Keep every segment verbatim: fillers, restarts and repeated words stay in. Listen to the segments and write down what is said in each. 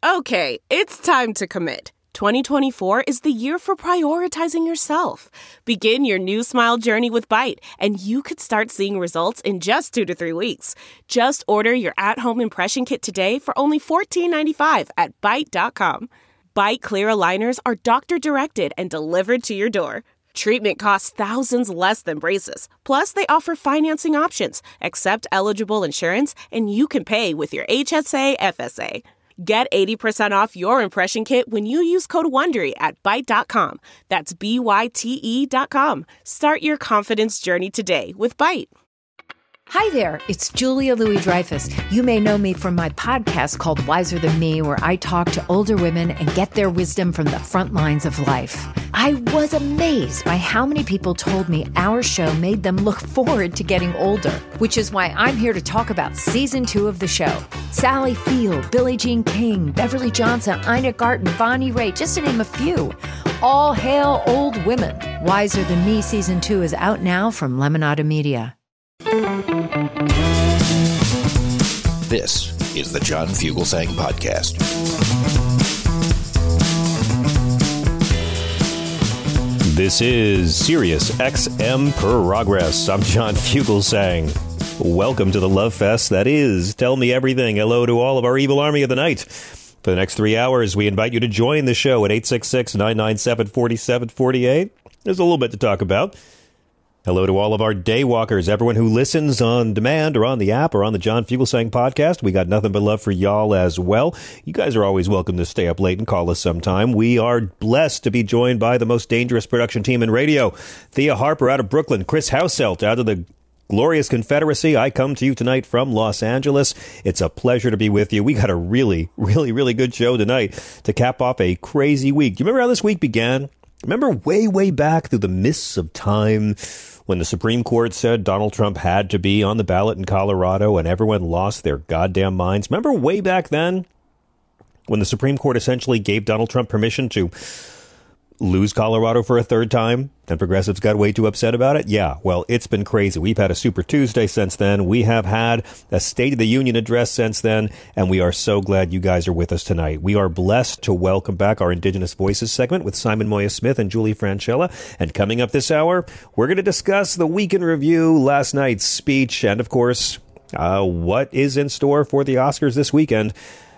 Okay, it's time to commit. twenty twenty-four is the year for prioritizing yourself. Begin your new smile journey with Byte, and you could start seeing results in just two to three weeks. Just order your at-home impression kit today for only fourteen ninety-five at byte dot com. Byte clear aligners are doctor-directed and delivered to your door. Treatment costs thousands less than braces. Plus, they offer financing options, accept eligible insurance, and you can pay with your H S A F S A. Get eighty percent off your impression kit when you use code WONDERY at byte dot com. That's B Y T E dot com. Start your confidence journey today with Byte. Hi there, it's Julia Louis-Dreyfus. You may know me from my podcast called Wiser Than Me, where I talk to older women and get their wisdom from the front lines of life. I was amazed by how many people told me our show made them look forward to getting older, which is why I'm here to talk about season two of the show. Sally Field, Billie Jean King, Beverly Johnson, Ina Garten, Bonnie Raitt, just to name a few. All hail old women. Wiser Than Me season two is out now from Lemonada Media. This is the John Fugelsang Podcast. This is Sirius X M Progress. I'm John Fugelsang. Welcome to the Love Fest that is Tell Me Everything. Hello to all of our evil army of the night. For the next three hours, we invite you to join the show at eight six six, nine nine seven, four seven four eight. There's a little bit to talk about. Hello to all of our daywalkers, everyone who listens on demand or on the app or on the John Fugelsang podcast. We got nothing but love for y'all as well. You guys are always welcome to stay up late and call us sometime. We are blessed to be joined by the most dangerous production team in radio. Thea Harper out of Brooklyn, Chris Hauselt out of the glorious Confederacy. I come to you tonight from Los Angeles. It's a pleasure to be with you. We got a really, really, really good show tonight to cap off a crazy week. Do you remember how this week began? Remember way, way back through the mists of time when the Supreme Court said Donald Trump had to be on the ballot in Colorado and everyone lost their goddamn minds? Remember way back then when the Supreme Court essentially gave Donald Trump permission to lose Colorado for a third time and progressives got way too upset about it? Yeah, well, it's been crazy. We've had a Super Tuesday since then. We have had a State of the Union address since then, and we are so glad you guys are with us tonight. We are blessed to welcome back our Indigenous Voices segment with Simon Moya-Smith and Julie Franchella. And coming up this hour, we're going to discuss the week in review, last night's speech, and of course, uh, what is in store for the Oscars this weekend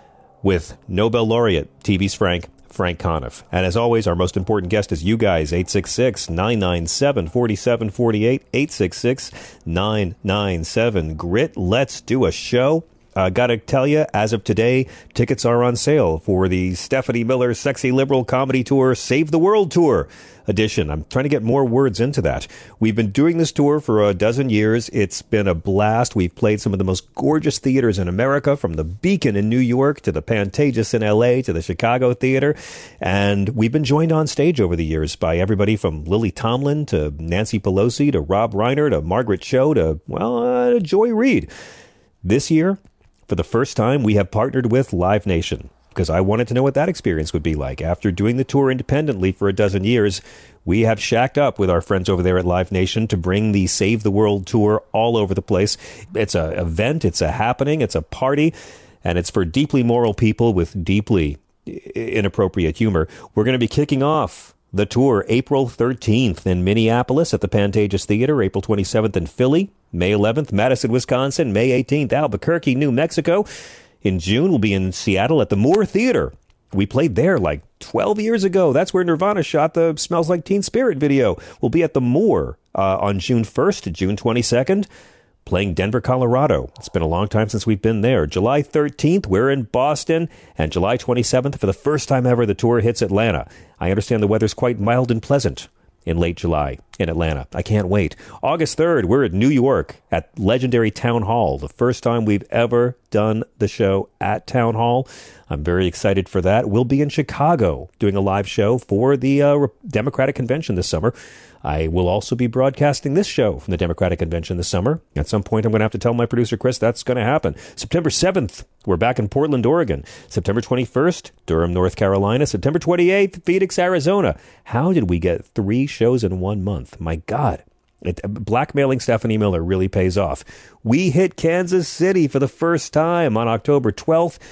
with Nobel laureate T V's Frank Frank Conniff. And as always, our most important guest is you guys, eight six six, nine nine seven, four seven four eight, eight six six, nine nine seven, grit. Let's do a show. Uh, gotta tell you, as of today, tickets are on sale for the Stephanie Miller Sexy Liberal Comedy Tour Save the World Tour edition. I'm trying to get more words into that. We've been doing this tour for a dozen years. It's been a blast. We've played some of the most gorgeous theaters in America, from the Beacon in New York to the Pantages in L A to the Chicago Theater. And we've been joined on stage over the years by everybody from Lily Tomlin to Nancy Pelosi to Rob Reiner to Margaret Cho to, well, uh, Joy Reid. This year, for the first time, we have partnered with Live Nation, because I wanted to know what that experience would be like. After doing the tour independently for a dozen years, we have shacked up with our friends over there at Live Nation to bring the Save the World Tour all over the place. It's an event, it's a happening, it's a party, and it's for deeply moral people with deeply inappropriate humor. We're going to be kicking off the tour April thirteenth in Minneapolis at the Pantages Theater, April twenty-seventh in Philly, May eleventh, Madison, Wisconsin, May eighteenth, Albuquerque, New Mexico. In June, we'll be in Seattle at the Moore Theater. We played there like twelve years ago. That's where Nirvana shot the Smells Like Teen Spirit video. We'll be at the Moore uh, on June first to June twenty-second, playing Denver, Colorado. It's been a long time since we've been there. July thirteenth, we're in Boston, and July twenty-seventh, for the first time ever, the tour hits Atlanta. I understand the weather's quite mild and pleasant in late July in Atlanta. I can't wait. August third, we're at New York at legendary Town Hall. The first time we've ever done the show at Town Hall. I'm very excited for that. We'll be in Chicago doing a live show for the uh, Democratic Convention this summer. I will also be broadcasting this show from the Democratic Convention this summer. At some point, I'm going to have to tell my producer, Chris, that's going to happen. September seventh, we're back in Portland, Oregon. September twenty-first, Durham, North Carolina. September twenty-eighth, Phoenix, Arizona. How did we get three shows in one month? My God. It, blackmailing Stephanie Miller really pays off. We hit Kansas City for the first time on October twelfth.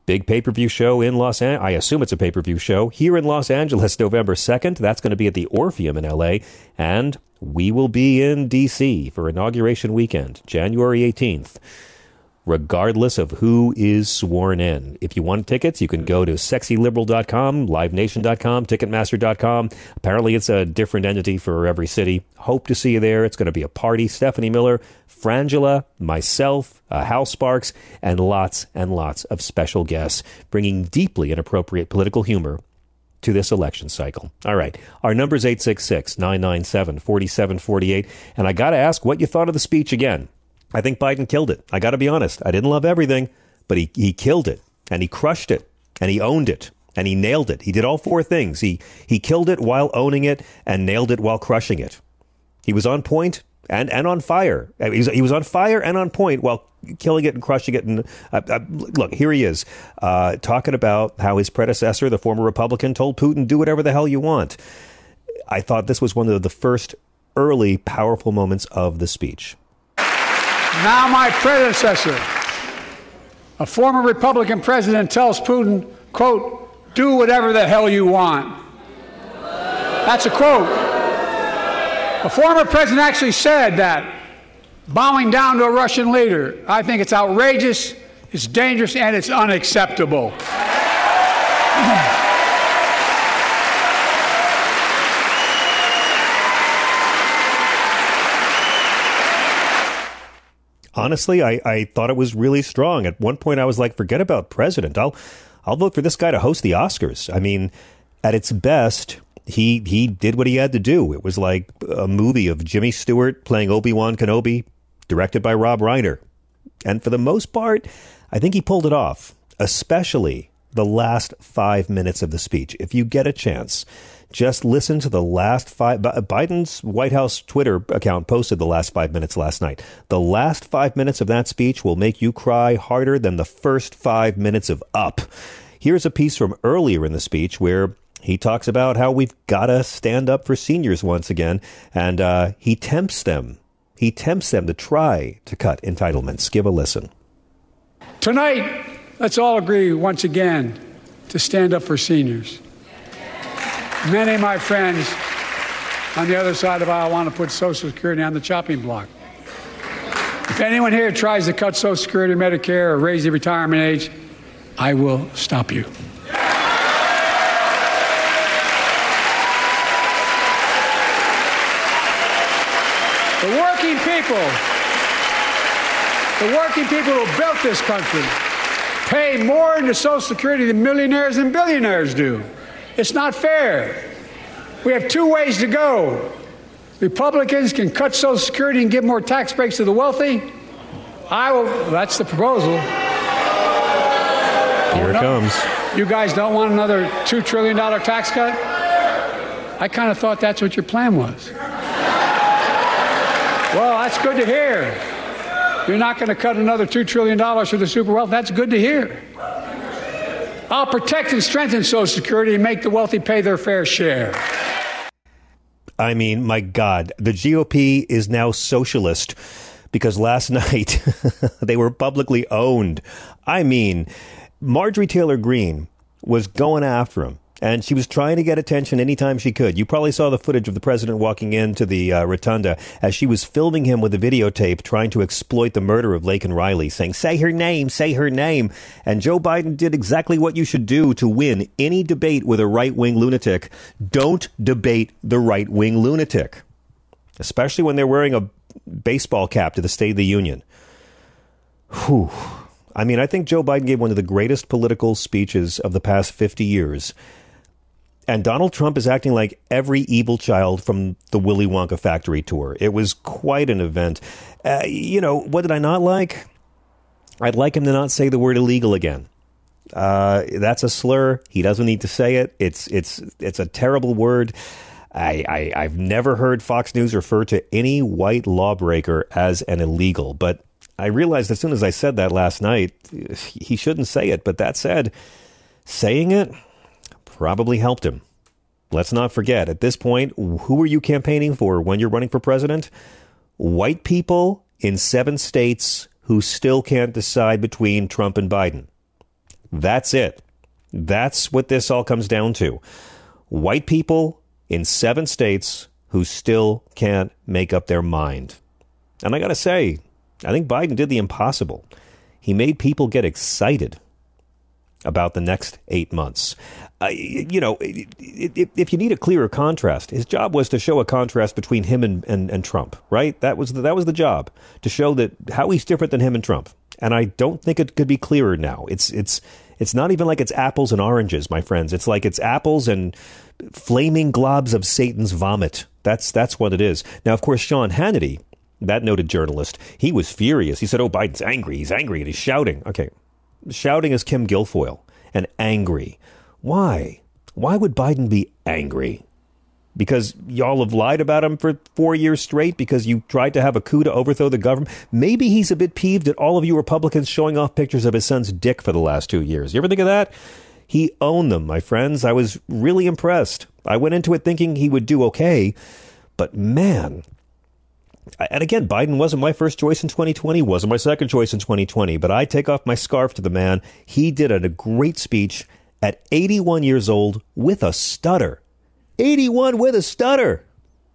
Big pay-per-view show in Los Angeles. I assume it's a pay-per-view show here in Los Angeles, November second. That's going to be at the Orpheum in L A. And we will be in D C for Inauguration Weekend, January eighteenth, regardless of who is sworn in. If you want tickets, you can go to sexy liberal dot com, live nation dot com, ticketmaster dot com. Apparently, it's a different entity for every city. Hope to see you there. It's going to be a party. Stephanie Miller, Frangela, myself, uh, Hal Sparks, and lots and lots of special guests, bringing deeply inappropriate political humor to this election cycle. All right. Our number is eight six six, nine nine seven, four seven four eight. And I got to ask what you thought of the speech again. I think Biden killed it. I got to be honest. I didn't love everything, but he, he killed it, and he crushed it, and he owned it, and he nailed it. He did all four things. He he killed it while owning it and nailed it while crushing it. He was on point and, and on fire. He was, he was on fire and on point while killing it and crushing it. And uh, uh, look, here he is uh, talking about how his predecessor, the former Republican, told Putin, do whatever the hell you want. I thought this was one of the first early powerful moments of the speech. Now my predecessor, a former Republican president, tells Putin, quote, do whatever the hell you want. That's a quote. A former president actually said that, bowing down to a Russian leader. I think it's outrageous, it's dangerous, and it's unacceptable. Honestly, I, I thought it was really strong. At one point, I was like, forget about president. I'll I'll vote for this guy to host the Oscars. I mean, at its best, he he did what he had to do. It was like a movie of Jimmy Stewart playing Obi-Wan Kenobi, directed by Rob Reiner. And for the most part, I think he pulled it off, especially the last five minutes of the speech. If you get a chance, just listen to the last five. Biden's White House Twitter account posted the last five minutes last night. The last five minutes of that speech will make you cry harder than the first five minutes of Up. Here's a piece from earlier in the speech where he talks about how we've got to stand up for seniors once again. And uh, he tempts them. He tempts them to try to cut entitlements. Give a listen. Tonight, let's all agree once again to stand up for seniors. Many of my friends on the other side of the aisle want to put Social Security on the chopping block. If anyone here tries to cut Social Security, Medicare, or raise the retirement age, I will stop you. The working people, the working people who built this country pay more into Social Security than millionaires and billionaires do. It's not fair. We have two ways to go. Republicans can cut Social Security and give more tax breaks to the wealthy. I will. That's the proposal. Here it comes. You guys don't want another two trillion dollars tax cut? I kind of thought that's what your plan was. Well, that's good to hear. You're not going to cut another two trillion dollars for the super wealthy. That's good to hear. I'll protect and strengthen Social Security and make the wealthy pay their fair share. I mean, my God, the G O P is now socialist because last night they were publicly owned. I mean, Marjorie Taylor Greene was going after him, and she was trying to get attention anytime she could. You probably saw the footage of the president walking into the uh, rotunda as she was filming him with a videotape, trying to exploit the murder of Laken Riley, saying, say her name, say her name. And Joe Biden did exactly what you should do to win any debate with a right-wing lunatic. Don't debate the right-wing lunatic, especially when they're wearing a baseball cap to the State of the Union. Whew. I mean, I think Joe Biden gave one of the greatest political speeches of the past fifty years. And Donald Trump is acting like every evil child from the Willy Wonka factory tour. It was quite an event. Uh, you know, what did I not like? I'd like him to not say the word illegal again. Uh, that's a slur. He doesn't need to say it. It's it's it's a terrible word. I, I, I've never heard Fox News refer to any white lawbreaker as an illegal. But I realized as soon as I said that last night, he shouldn't say it. But that said, saying it probably helped him. Let's not forget, at this point, who are you campaigning for when you're running for president? White people in seven states who still can't decide between Trump and Biden. That's it. That's what this all comes down to. White people in seven states who still can't make up their mind. And I got to say, I think Biden did the impossible. He made people get excited about the next eight months. Uh, you know, if, if you need a clearer contrast, his job was to show a contrast between him and, and, and Trump, right? That was the, that was the job, to show that how he's different than him and Trump. And I don't think it could be clearer now. It's it's it's not even like it's apples and oranges, my friends. It's like it's apples and flaming globs of Satan's vomit. That's that's what it is. Now, of course, Sean Hannity, that noted journalist, he was furious. He said, oh, Biden's angry. He's angry and he's shouting. Okay, shouting is Kim Guilfoyle, and angry. Why? Why would Biden be angry? Because y'all have lied about him for four years straight because you tried to have a coup to overthrow the government. Maybe he's a bit peeved at all of you Republicans showing off pictures of his son's dick for the last two years. You ever think of that? He owned them, my friends. I was really impressed. I went into it thinking he would do okay. But man, and again, Biden wasn't my first choice in twenty twenty, wasn't my second choice in twenty twenty. But I take off my scarf to the man. He did a great speech at eighty-one years old with a stutter. eighty-one with a stutter.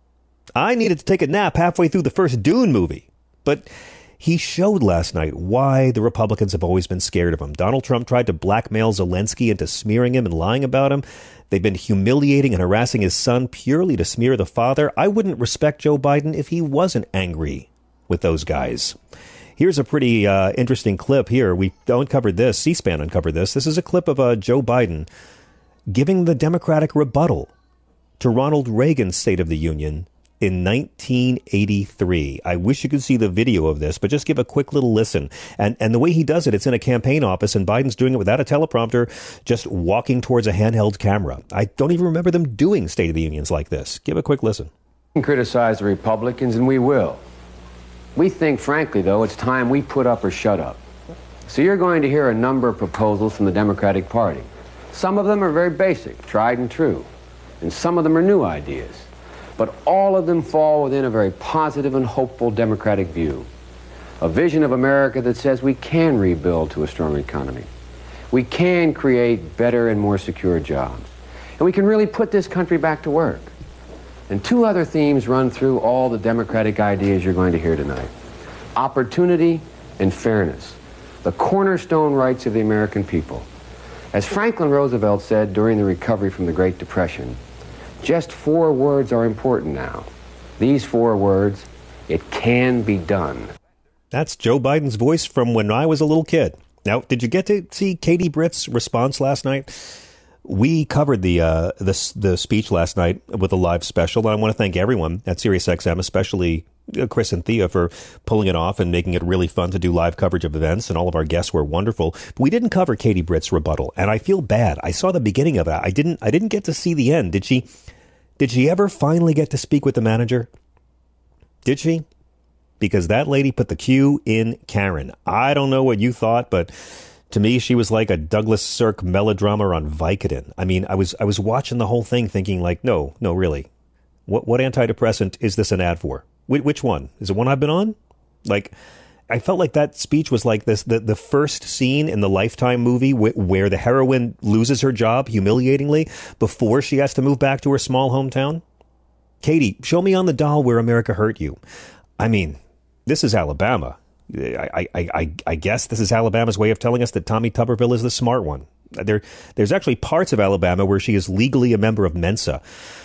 I needed to take a nap halfway through the first Dune movie. But he showed last night why the Republicans have always been scared of him. Donald Trump tried to blackmail Zelensky into smearing him and lying about him. They've been humiliating and harassing his son purely to smear the father. I wouldn't respect Joe Biden if he wasn't angry with those guys. Here's a pretty uh, interesting clip here. We uncovered this. C-SPAN uncovered this. This is a clip of uh, Joe Biden giving the Democratic rebuttal to Ronald Reagan's State of the Union in nineteen eighty-three. I wish you could see the video of this, but just give a quick little listen. And and the way he does it, it's in a campaign office, and Biden's doing it without a teleprompter, just walking towards a handheld camera. I don't even remember them doing State of the Unions like this. Give a quick listen. We can criticize the Republicans, and we will. We think, frankly, though, it's time we put up or shut up. So you're going to hear a number of proposals from the Democratic Party. Some of them are very basic, tried and true, and some of them are new ideas. But all of them fall within a very positive and hopeful democratic view. A vision of America that says we can rebuild to a strong economy. We can create better and more secure jobs. And we can really put this country back to work. And two other themes run through all the democratic ideas you're going to hear tonight. Opportunity and fairness, the cornerstone rights of the American people. As Franklin Roosevelt said during the recovery from the Great Depression, just four words are important now. These four words, it can be done. That's Joe Biden's voice from when I was a little kid. Now, did you get to see Katie Britt's response last night? We covered the uh, the, the speech last night with a live special, and I want to thank everyone at SiriusXM, especially Chris and Thea, for pulling it off and making it really fun to do live coverage of events, and all of our guests were wonderful. But we didn't cover Katie Britt's rebuttal, and I feel bad. I saw the beginning of it. I didn't I didn't get to see the end. Did she did she ever finally get to speak with the manager? Did she? Because that lady put the Q in Karen. I don't know what you thought, but to me, she was like a Douglas Sirk melodrama on Vicodin. I mean, I was I was watching the whole thing thinking like, no, no, really. What what antidepressant is this an ad for? Wh- which one? Is it one I've been on? Like, I felt like that speech was like this, the, the first scene in the Lifetime movie wh- where the heroine loses her job humiliatingly before she has to move back to her small hometown. Katie, show me on the doll where America hurt you. I mean, this is Alabama. I, I, I, I guess this is Alabama's way of telling us that Tommy Tuberville is the smart one. There, there's actually parts of Alabama where she is legally a member of Mensa.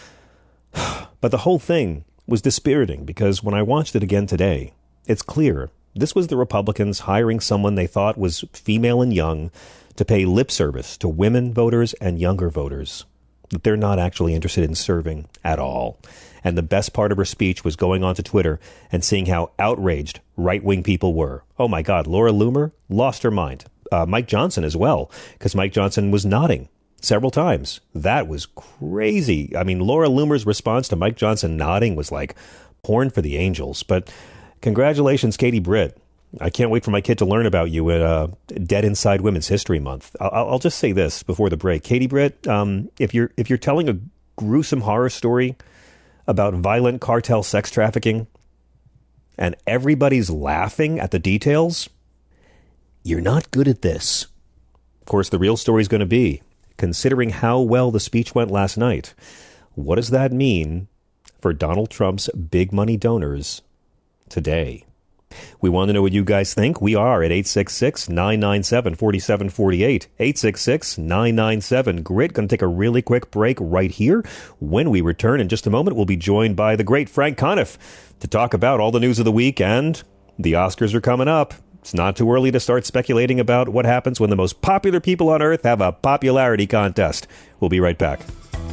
But the whole thing was dispiriting because when I watched it again today, it's clear this was the Republicans hiring someone they thought was female and young to pay lip service to women voters and younger voters that they're not actually interested in serving at all. And the best part of her speech was going onto Twitter and seeing how outraged right-wing people were. Oh, my God, Laura Loomer lost her mind. Uh, Mike Johnson as well, because Mike Johnson was nodding several times. That was crazy. I mean, Laura Loomer's response to Mike Johnson nodding was like porn for the angels. But congratulations, Katie Britt. I can't wait for my kid to learn about you at uh, Dead Inside Women's History Month. I'll, I'll just say this before the break. Katie Britt, um, if you're if you're telling a gruesome horror story about violent cartel sex trafficking and everybody's laughing at the details, you're not good at this. Of course, the real story is going to be, considering how well the speech went last night, what does that mean for Donald Trump's big money donors today? We want to know what you guys think. We are at eight six six, nine nine seven, four seven four eight. eight six six, nine nine seven, GRIT. Going to take a really quick break right here. When we return in just a moment, we'll be joined by the great Frank Conniff to talk about all the news of the week, and the Oscars are coming up. It's not too early to start speculating about what happens when the most popular people on Earth have a popularity contest. We'll be right back.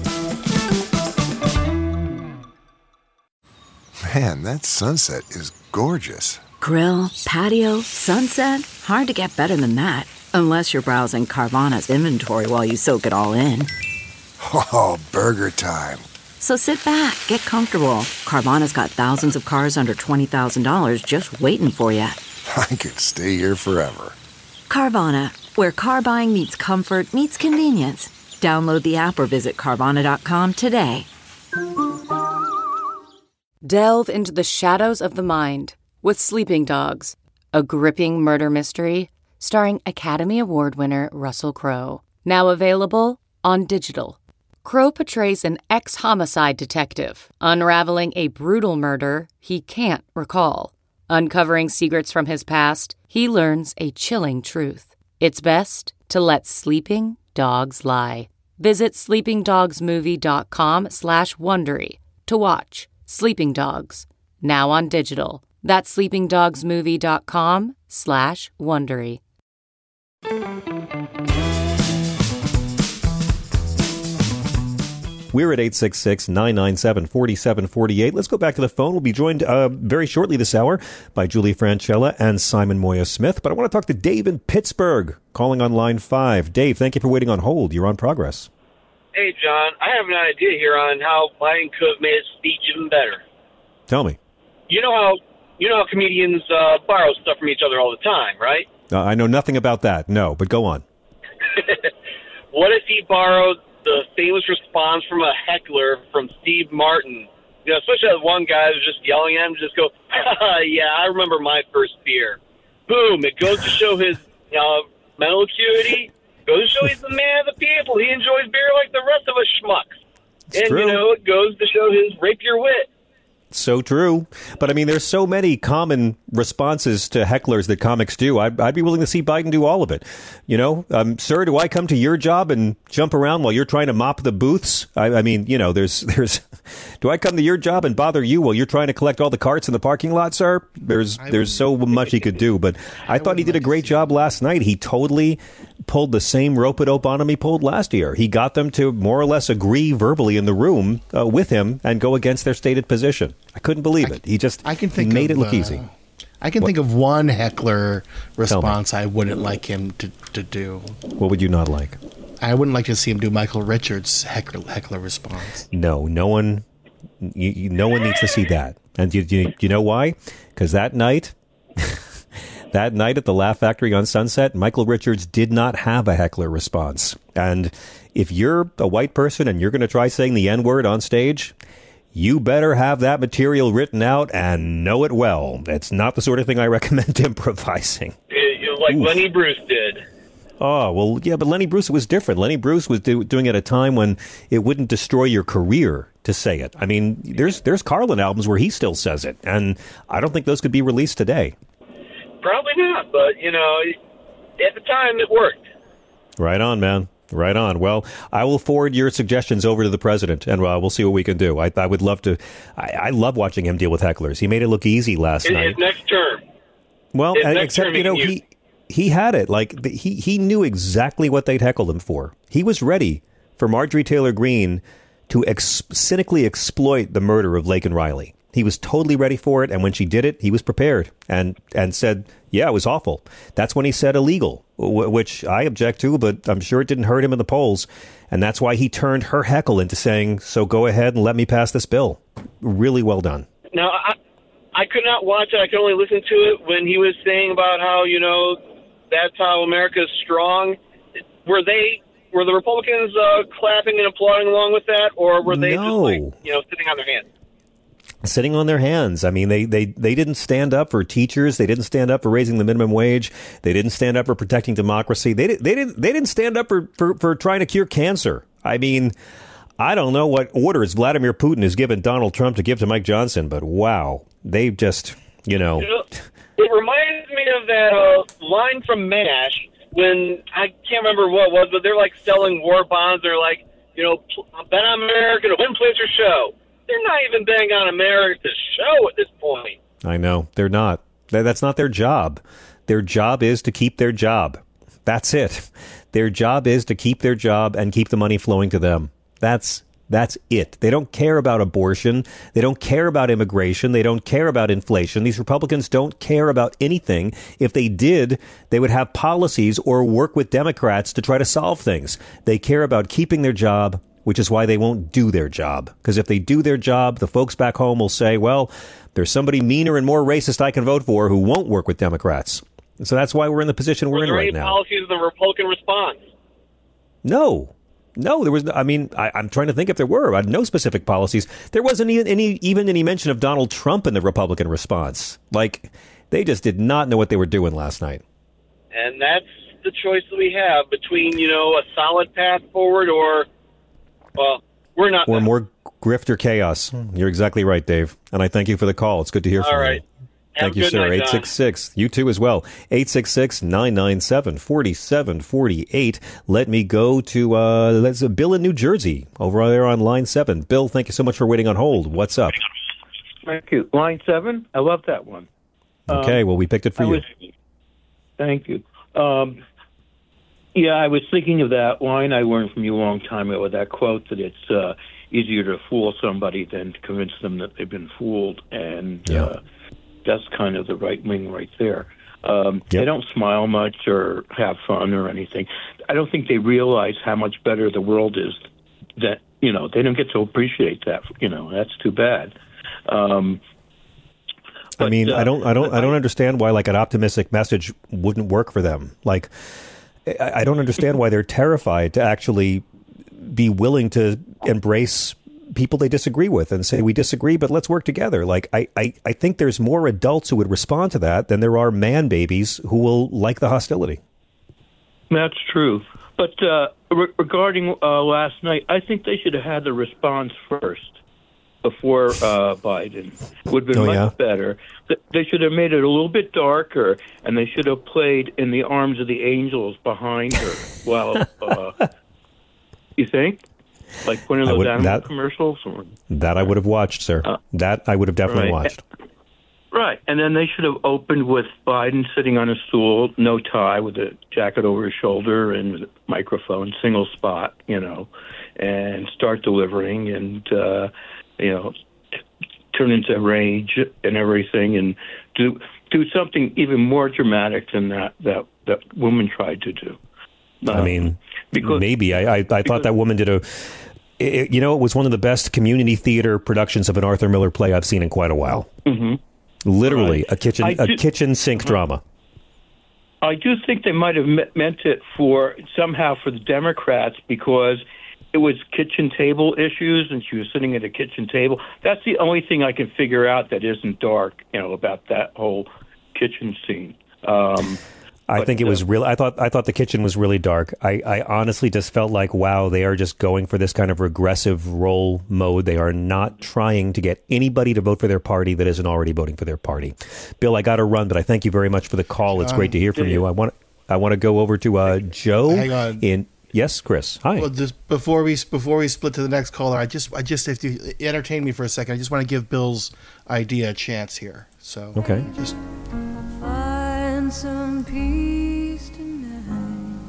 Man, that sunset is gorgeous. Grill, patio, sunset. Hard to get better than that. Unless you're browsing Carvana's inventory while you soak it all in. Oh, burger time. So sit back, get comfortable. Carvana's got thousands of cars under twenty thousand dollars just waiting for you. I could stay here forever. Carvana, where car buying meets comfort, meets convenience. Download the app or visit Carvana dot com today. Delve into the shadows of the mind with Sleeping Dogs, a gripping murder mystery starring Academy Award winner Russell Crowe. Now available on digital. Crowe portrays an ex-homicide detective unraveling a brutal murder he can't recall. Uncovering secrets from his past, he learns a chilling truth. It's best to let sleeping dogs lie. Visit sleepingdogsmovie.com slash Wondery to watch Sleeping Dogs, now on digital. That's sleepingdogsmovie.com slash Wondery. We're at eight six six, nine nine seven, four seven four eight. Let's go back to the phone. We'll be joined uh, very shortly this hour by Julie Franchella and Simon Moya Smith. But I want to talk to Dave in Pittsburgh, calling on line five. Dave, thank you for waiting on hold. You're on Progress. Hey, John, I have an idea here on how Biden could have made his speech even better. Tell me. You know how you know how comedians uh, borrow stuff from each other all the time, right? Uh, I know nothing about that, no, but go on. What if he borrowed the famous response from a heckler from Steve Martin? You know, especially that one guy who's just yelling at him, just go, yeah, I remember my first beer. Boom, it goes to show his uh, mental acuity. Goes to show he's the man of the people. He enjoys beer like the rest of us schmucks. It's and, true. you know, it goes to show his rape your wit. So true. But, I mean, there's so many common responses to hecklers that comics do. I'd, I'd be willing to see Biden do all of it. You know, um, sir, do I come to your job and jump around while you're trying to mop the booths? I, I mean, you know, there's, there's, do I come to your job and bother you while you're trying to collect all the carts in the parking lot, sir? There's, there's so much he could do. But I, I thought he did a great job last night. He totally pulled the same rope-a-dope on him he pulled last year. He got them to more or less agree verbally in the room uh, with him and go against their stated position. I couldn't believe it. He just I can think made of, it look uh, easy. I can What? think of one heckler response I wouldn't like him to, to do. What would you not like? I wouldn't like to see him do Michael Richards' heckler, heckler response. No, no one, you, you, no one needs to see that. And you, you, you know why? Because that night, that night at the Laugh Factory on Sunset, Michael Richards did not have a heckler response. And if you're a white person and you're going to try saying the N-word on stage, you better have that material written out and know it well. It's not the sort of thing I recommend improvising. It, it, like Oof. Lenny Bruce did. Oh, well, yeah, but Lenny Bruce was different. Lenny Bruce was do, doing it at a time when it wouldn't destroy your career to say it. I mean, there's there's Carlin albums where he still says it, and I don't think those could be released today. Probably not, but, you know, at the time it worked. Right on, man. Right on. Well, I will forward your suggestions over to the president, and uh, we'll see what we can do. I, I would love to. I, I love watching him deal with hecklers. He made it look easy last His, night. his next term. Well, his uh, next except term you know he can he he had it. Like the, he he knew exactly what they'd heckle him for. He was ready for Marjorie Taylor Greene to ex- cynically exploit the murder of Laken Riley. He was totally ready for it, and when she did it, he was prepared and and said, yeah, it was awful. That's when he said illegal, w- which I object to, but I'm sure it didn't hurt him in the polls. And that's why he turned her heckle into saying, so go ahead and let me pass this bill. Really well done. Now, I, I could not watch it. I could only listen to it when he was saying about how, you know, that's how America's strong. Were they, were the Republicans uh, clapping and applauding along with that, or were they No. just, like, you know, sitting on their hands? sitting on their hands. I mean, they, they, they didn't stand up for teachers. They didn't stand up for raising the minimum wage. They didn't stand up for protecting democracy. They, did, they, didn't, they didn't stand up for, for, for trying to cure cancer. I mean, I don't know what orders Vladimir Putin has given Donald Trump to give to Mike Johnson, but wow, they just, you know. You know it reminds me of that uh, line from MASH when, I can't remember what it was, but they're like selling war bonds. They're like, you know, bet on America to win, place, or show. They're not even betting on America to show at this point. I know. They're not. That's not their job. Their job is to keep their job. That's it. Their job is to keep their job and keep the money flowing to them. That's that's it. They don't care about abortion. They don't care about immigration. They don't care about inflation. These Republicans don't care about anything. If they did, they would have policies or work with Democrats to try to solve things. They care about keeping their job, which is why they won't do their job. Because if they do their job, the folks back home will say, well, there's somebody meaner and more racist I can vote for who won't work with Democrats. And so that's why we're in the position we're in right now. Were there any policies of the Republican response? No. No, there was. I mean, I, I'm trying to think if there were. I had no specific policies. There wasn't even any, even any mention of Donald Trump in the Republican response. Like, they just did not know what they were doing last night. And that's the choice that we have between, you know, a solid path forward or, well, we're not. Or more grift or chaos. You're exactly right, Dave. And I thank you for the call. It's good to hear from you. All right. Thank you, sir. eight six six. You too as well. eight six six, nine nine seven, four seven four eight. Let me go to uh, let's, uh, Bill in New Jersey over there on line seven. Bill, thank you so much for waiting on hold. What's up? Thank you. Line seven? I love that one. Okay, um, well, we picked it for I you. Was, thank you. Um, yeah, I was thinking of that line I learned from you a long time ago, that quote that it's uh, easier to fool somebody than to convince them that they've been fooled. And yeah. uh, that's kind of the right wing right there. Um, yep. They don't smile much or have fun or anything. I don't think they realize how much better the world is. That, you know, they don't get to appreciate that. You know, that's too bad. Um, but, I mean, uh, I don't, I don't, I don't understand why like an optimistic message wouldn't work for them. Like, I, I don't understand why they're terrified to actually be willing to embrace people they disagree with and say, we disagree, but let's work together. Like, I, I, I think there's more adults who would respond to that than there are man babies who will like the hostility. That's true. But uh, re- regarding uh, last night, I think they should have had the response first before uh, Biden. Would have been oh, much yeah? better. They should have made it a little bit darker, and they should have played In the Arms of the Angels behind her. Well, uh, you think? Like one of those would, animal that, commercials? Or, that I would have watched, sir. Uh, that I would have definitely right. watched. Right. And then they should have opened with Biden sitting on a stool, no tie, with a jacket over his shoulder and a microphone, single spot, you know, and start delivering and, uh, you know, t- turn into rage and everything and do do something even more dramatic than that that, that woman tried to do. Um, I mean, because, maybe. I, I, I because, thought that woman did a... It, you know, it was one of the best community theater productions of an Arthur Miller play I've seen in quite a while. Mm-hmm. Literally, right. a kitchen I a do, kitchen sink drama. I do think they might have me- meant it for somehow for the Democrats because it was kitchen table issues, and she was sitting at a kitchen table. That's the only thing I can figure out that isn't dark, you know, about that whole kitchen scene. Um, I but, think it was uh, real. I thought I thought the kitchen was really dark. I, I honestly just felt like, wow, they are just going for this kind of regressive role mode. They are not trying to get anybody to vote for their party that isn't already voting for their party. Bill, I got to run, but I thank you very much for the call. It's great to hear from you. I want I want to go over to uh, Joe. Hang on. In yes, Chris. Hi. Well, just before we before we split to the next caller, I just I just if you entertain me for a second, I just want to give Bill's idea a chance here. So okay. Just find some peace tonight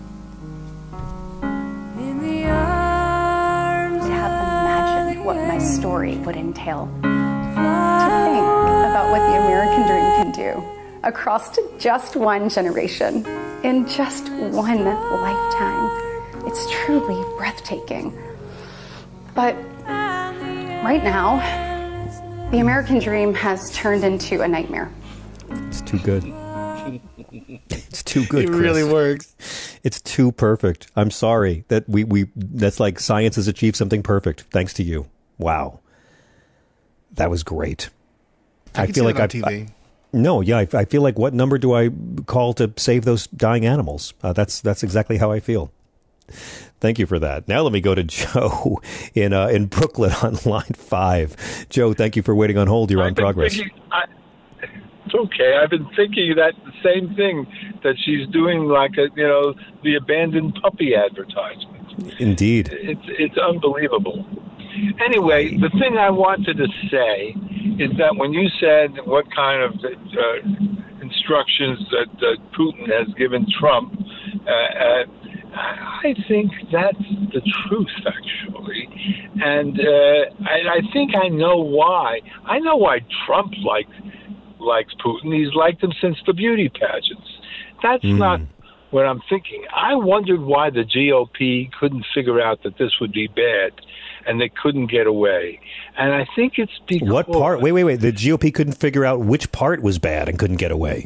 in the arms. I have imagined what my story would entail. To think about what the American dream can do across to just one generation in just one lifetime. It's truly breathtaking. But right now, the American dream has turned into a nightmare. It's too good. It's too good, It Chris. really works. It's too perfect. I'm sorry that we, we that's like science has achieved something perfect thanks to you. Wow. That was great. I, I feel like on I, T V. I no, yeah, I, I feel like what number do I call to save those dying animals? Uh, that's that's exactly how I feel. Thank you for that. Now let me go to Joe in uh, in Brooklyn on line five. Joe, thank you for waiting on hold. You're on Progress. Thinking, I, it's okay. I've been thinking that the same thing, that she's doing like a, you know, the abandoned puppy advertisement. Indeed. It's it's unbelievable. Anyway, the thing I wanted to say is that when you said what kind of uh, instructions that uh, Putin has given Trump, uh, uh, I think that's the truth, actually. And uh, I, I think I know why. I know why Trump likes, likes Putin. He's liked him since the beauty pageants. That's mm. not what I'm thinking. I wondered why the G O P couldn't figure out that this would be bad, and they couldn't get away. And I think it's because... What part? Wait, wait, wait. The G O P couldn't figure out which part was bad and couldn't get away.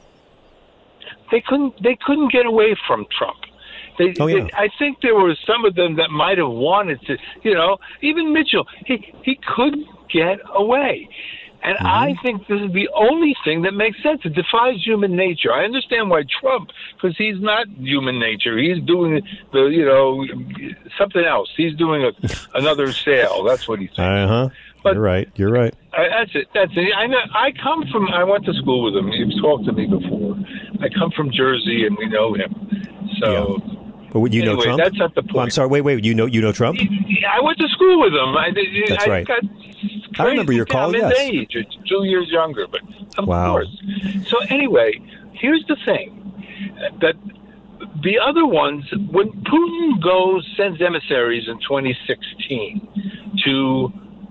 They couldn't, they couldn't get away from Trump. They, oh, yeah. they, I think there were some of them that might have wanted to, you know, even Mitchell, he, he couldn't get away. And mm-hmm. I think this is the only thing that makes sense. It defies human nature. I understand why Trump, because he's not human nature. He's doing the, you know, something else. He's doing a, another sale. That's what he thinks. Uh-huh. But, You're right. You're right. I, that's it. That's it. I know. I come from. I went to school with him. He's talked to me before. I come from Jersey, and we know him. So. Yeah. But you anyway, know Trump? That's not the point. Oh, I'm sorry. Wait, wait. You know, you know Trump? I went to school with him. I, that's I right. Got I remember your call. I'm yes. his age. It's two years younger, but of wow. course. So anyway, here's the thing: that the other ones, when Putin goes sends emissaries in twenty sixteen to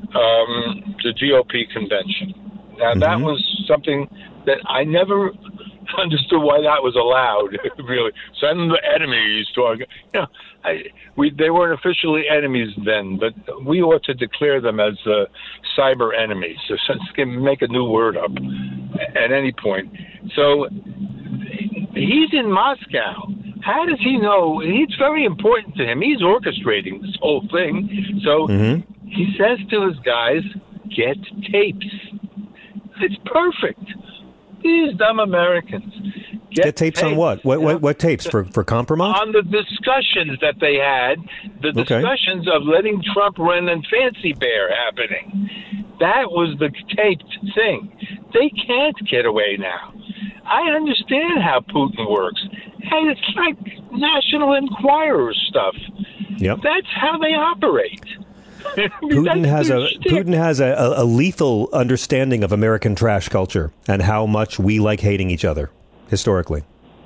um, the G O P convention. Now mm-hmm. that was something that I never understood why that was allowed. Really, send the enemies to our. You know, I, we they weren't officially enemies then, but we ought to declare them as uh, cyber enemies. So make a new word up at any point. So he's in Moscow. How does he know? It's very important to him. He's orchestrating this whole thing. So mm-hmm. he says to his guys, "Get tapes." It's perfect. These dumb Americans. Get, Get tapes, tapes on what? What, what? what tapes? For for compromise? On the discussions that they had, the okay. discussions of letting Trump run and Fancy Bear happening. That was the taped thing. They can't get away now. I understand how Putin works. And it's like National Enquirer stuff. Yep. That's how they operate. Putin has a shtick. Putin has a, a, a lethal understanding of American trash culture and how much we like hating each other historically.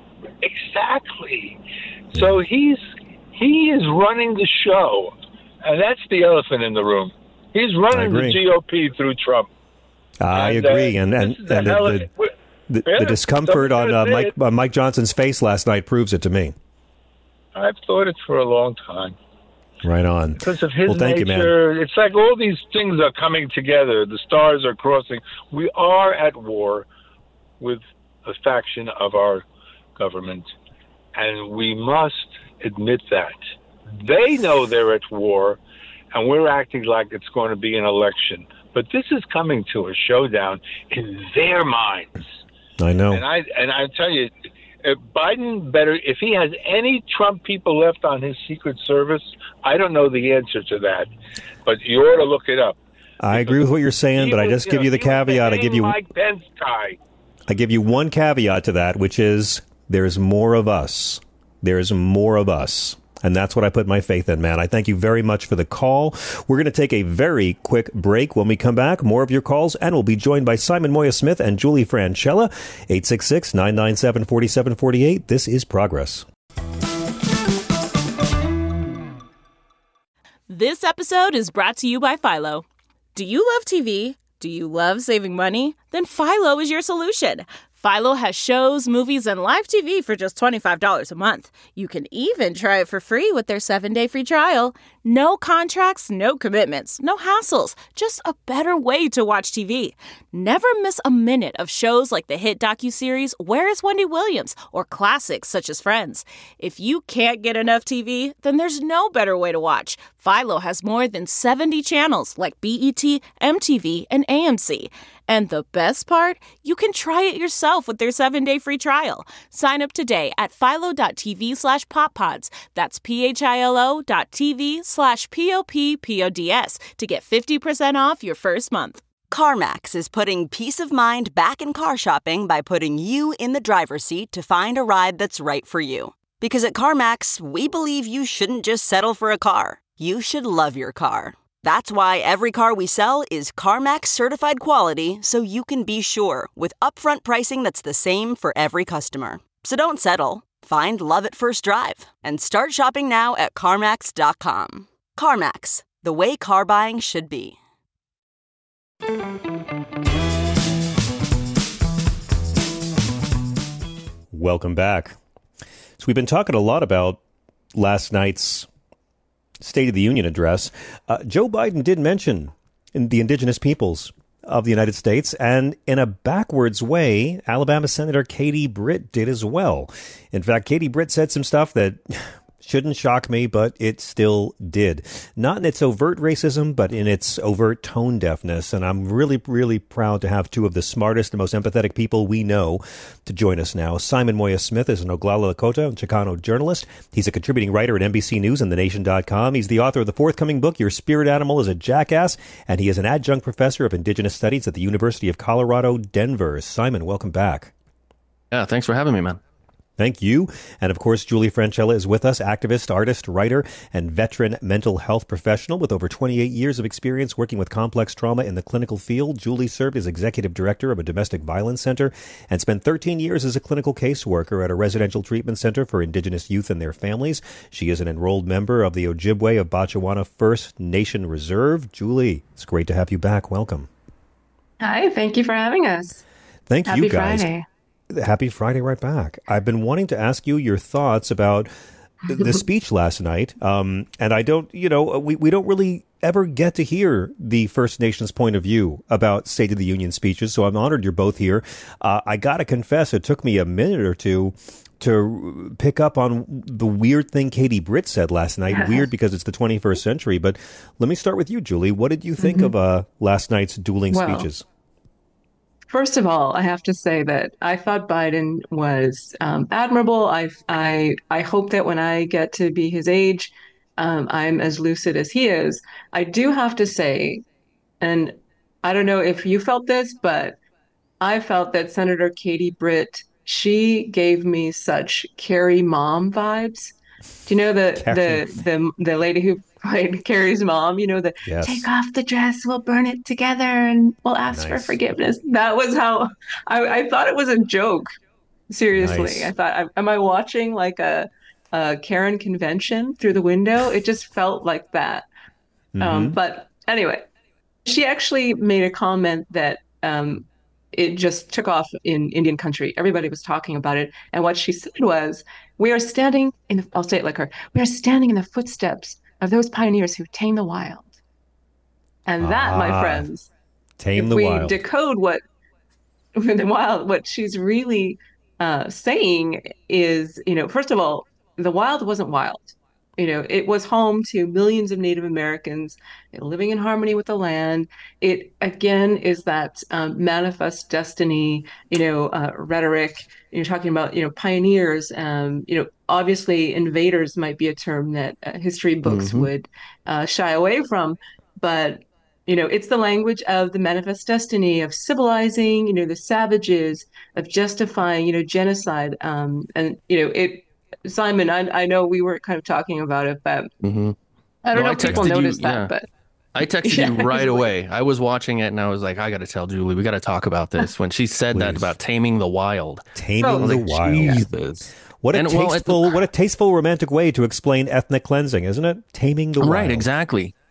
Exactly. So he's he is running the show, and that's the elephant in the room. He's running the G O P through Trump. I and, agree, uh, and and, and the, the, the, yeah, the discomfort on uh, Mike uh, Mike Johnson's face last night proves it to me. I've thought it for a long time. Right on. Because of his well, thank nature, you, man. It's like all these things are coming together. The stars are crossing. We are at war with a faction of our government, and we must admit that. They know they're at war, and we're acting like it's going to be an election. But this is coming to a showdown in their minds. I know. And I and I tell you, if Biden better, if he has any Trump people left on his Secret Service, I don't know the answer to that, but you ought to look it up. I agree with what you're saying, but was, I just you give know, you the caveat. I give you Mike Pence guy. I give you one caveat to that, which is there's more of us. There's more of us. And that's what I put my faith in, man. I thank you very much for the call. We're going to take a very quick break. When we come back, more of your calls, and we'll be joined by Simon Moya Smith and Julie Franchella. eight six six, nine nine seven, four seven four eight. This is Progress. This episode is brought to you by Philo. Do you love T V? Do you love saving money? Then Philo is your solution. Philo has shows, movies, and live T V for just twenty-five dollars a month. You can even try it for free with their seven-day free trial. No contracts, no commitments, no hassles, just a better way to watch T V. Never miss a minute of shows like the hit docuseries Where is Wendy Williams or classics such as Friends. If you can't get enough T V, then there's no better way to watch. Philo has more than seventy channels like B E T, M T V, and A M C. And the best part? You can try it yourself with their seven-day free trial. Sign up today at philo.tv slash poppods. That's P-H-I-L-O dot TV slash P-O-P-P-O-D-S to get fifty percent off your first month. CarMax is putting peace of mind back in car shopping by putting you in the driver's seat to find a ride that's right for you. Because at CarMax, we believe you shouldn't just settle for a car. You should love your car. That's why every car we sell is CarMax certified quality, so you can be sure with upfront pricing that's the same for every customer. So don't settle. Find love at first drive and start shopping now at CarMax dot com. CarMax, the way car buying should be. Welcome back. So we've been talking a lot about last night's State of the Union address. Uh, Joe Biden did mention in the indigenous peoples of the United States, and in a backwards way, Alabama Senator Katie Britt did as well. In fact, Katie Britt said some stuff that shouldn't shock me, but it still did. Not in its overt racism, but in its overt tone deafness. And I'm really, really proud to have two of the smartest and most empathetic people we know to join us now. Simon Moya Smith is an Oglala Lakota and Chicano journalist. He's a contributing writer at N B C News and the nation dot com. He's the author of the forthcoming book, Your Spirit Animal is a Jackass, and he is an adjunct professor of Indigenous Studies at the University of Colorado, Denver. Simon, welcome back. Yeah, thanks for having me, man. Thank you. And of course, Julie Franchella is with us, activist, artist, writer, and veteran mental health professional with over twenty-eight years of experience working with complex trauma in the clinical field. Julie served as executive director of a domestic violence center and spent thirteen years as a clinical caseworker at a residential treatment center for Indigenous youth and their families. She is an enrolled member of the Ojibwe of Batchewana First Nation Reserve. Julie, it's great to have you back. Welcome. Hi, thank you for having us. Thank Happy you, guys. Friday. Happy Friday right back. I've been wanting to ask you your thoughts about the speech last night. Um, and I don't, you know, we, we don't really ever get to hear the First Nations point of view about State of the Union speeches. So I'm honored you're both here. Uh, I got to confess, it took me a minute or two to pick up on the weird thing Katie Britt said last night. Weird because it's the twenty-first century. But let me start with you, Julie. What did you think mm-hmm. of uh, last night's dueling well, speeches? First of all, I have to say that I thought Biden was um, admirable. I, I, I hope that when I get to be his age, um, I'm as lucid as he is. I do have to say, and I don't know if you felt this, but I felt that Senator Katie Britt, she gave me such Carrie mom vibes. Do you know the the the the lady who played Carrie's mom? You know, the yes. take off the dress, we'll burn it together, and we'll ask nice. for forgiveness. That was how I, I thought it was a joke. Seriously, nice. I thought, am I watching like a, a Karen convention through the window? It just felt like that. Mm-hmm. Um, but anyway, she actually made a comment that um, it just took off in Indian country. Everybody was talking about it, and what she said was, we are standing in, the, I'll say it like her, we are standing in the footsteps of those pioneers who tame the wild. And that, ah, my friends, tame if the we wild. decode what the wild, what she's really uh, saying is, you know, first of all, the wild wasn't wild. You know, it was home to millions of Native Americans living in harmony with the land. It, again, is that um, manifest destiny, you know, uh, rhetoric. You're talking about, you know, pioneers. Um, you know, obviously, invaders might be a term that uh, history books mm-hmm. would uh, shy away from. But, you know, it's the language of the manifest destiny of civilizing, you know, the savages, of justifying, you know, genocide. Um, and, you know, it. Simon, I, I know we were kind of talking about it, but mm-hmm. I don't no, know I if people noticed you, that. Yeah. But I texted yeah, you right away. I was watching it and I was like, I got to tell Julie, we got to talk about this. When she said Please. that about taming the wild, taming oh, the like, wild. Jesus. What a and, tasteful, well, what a tasteful romantic way to explain ethnic cleansing, isn't it? Taming the wild. Right, exactly.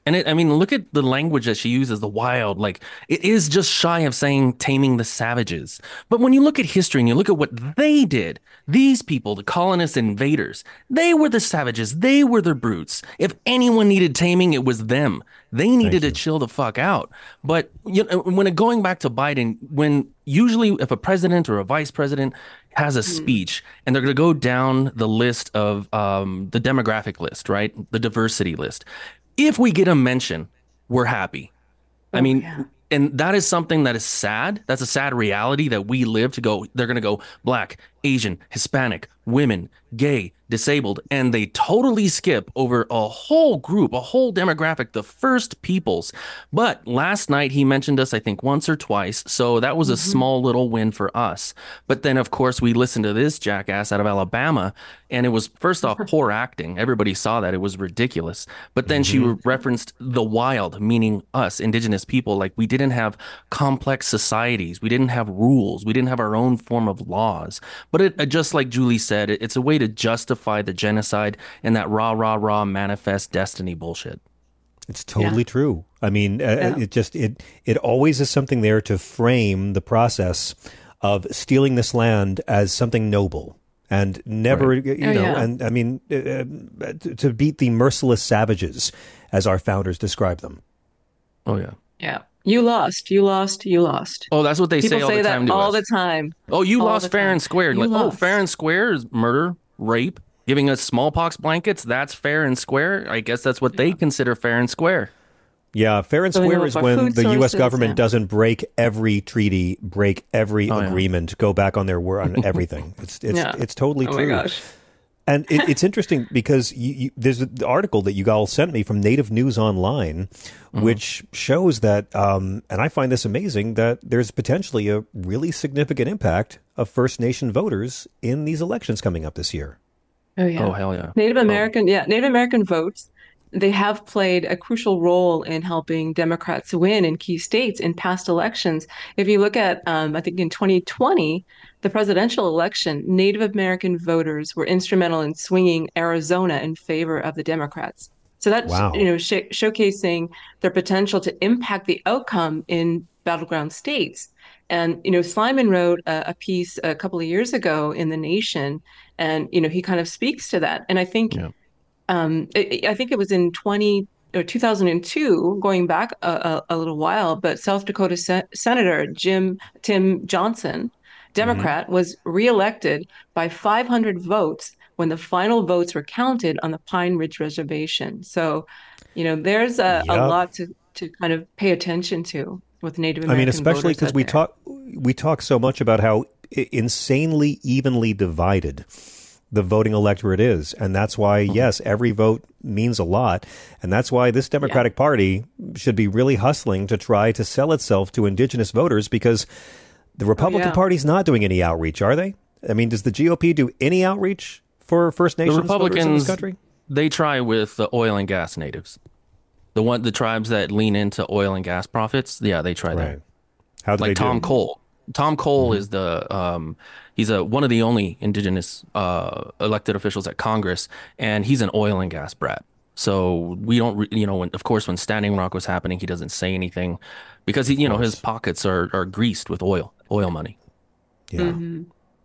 And it, I mean, look at the language that she uses, the wild, like it is just shy of saying taming the savages. But when you look at history and you look at what they did, these people, the colonists and invaders, they were the savages. They were the brutes. If anyone needed taming, it was them. They needed to chill the fuck out. But you know, when it, going back to Biden, when usually if a president or a vice president has a speech and they're going to go down the list of um, the demographic list, right? The diversity list. If we get a mention, we're happy. I mean, yeah. And that is something that is sad. That's a sad reality that we live to go. They're going to go Black, Asian, Hispanic, women, gay, disabled, and they totally skip over a whole group, a whole demographic, the First Peoples. But last night he mentioned us, I think, once or twice. So that was a mm-hmm. small little win for us. But then, of course, we listened to this jackass out of Alabama, and it was, first off, poor acting. Everybody saw that. It was ridiculous. But then mm-hmm. she referenced the wild, meaning us, indigenous people. Like, we didn't have complex societies. We didn't have rules. We didn't have our own form of laws. But it, just like Julie said, it, it's a way to justify the genocide and that rah, rah, rah manifest destiny bullshit. It's totally Yeah. true. I mean, uh, Yeah. it just, it, it always is something there to frame the process of stealing this land as something noble. And never, Right. you Oh, know, yeah. and I mean, uh, to to beat the merciless savages, as our founders described them. Oh, yeah. Yeah. You lost. You lost. You lost. Oh, that's what they People say all say the that time to all us. the time. Oh, you All lost the fair time. and square. You Like, oh, lost. fair and square is murder, rape, giving us smallpox blankets. That's fair and square. I guess that's what they consider fair and square. Yeah, fair and So we square know is our when food the U S sources, government yeah. doesn't break every treaty, break every Oh, yeah. agreement, go back on their word on everything. It's it's Yeah. it's totally Oh my true. gosh. And it, it's interesting because you, you, there's an article that you all sent me from Native News Online, Mm-hmm. which shows that, um, and I find this amazing, that there's potentially a really significant impact of First Nation voters in these elections coming up this year. Oh yeah. Oh, hell yeah. Native American, yeah, Native American votes, they have played a crucial role in helping Democrats win in key states in past elections. If you look at, um, I think in twenty twenty, the presidential election, Native American voters were instrumental in swinging Arizona in favor of the Democrats. So that's, Wow. you know, sh- showcasing their potential to impact the outcome in battleground states. And, you know, Slyman wrote a, a piece a couple of years ago in The Nation, and, you know, he kind of speaks to that. And I think, Yeah. um, I I think it was in twenty or two thousand two, going back a, a, a little while, but South Dakota Se- Senator Jim Tim Johnson, Democrat, was reelected by five hundred votes when the final votes were counted on the Pine Ridge Reservation. So, you know, there's a, a Yep. lot to, to kind of pay attention to with Native I American mean, especially voters because out we there. talk we talk so much about how i- insanely evenly divided the voting electorate is, and that's why yes, every vote means a lot, and that's why this Democratic Party should be really hustling to try to sell itself to Indigenous voters, because the Republican yeah. Party's not doing any outreach, are they? I mean, does the G O P do any outreach for First The Nations voters in this Republicans, country? they try with the oil and gas natives. The one, the tribes that lean into oil and gas profits, yeah, they try that. Right. How do Like they Tom do? Cole. Tom Cole is the um, he's a one of the only indigenous uh, elected officials at Congress, and he's an oil and gas brat. So we don't, re- you know, when, of course, when Standing Rock was happening, he doesn't say anything because he, you know, his pockets are are greased with oil, oil money. Yeah. Mm-hmm.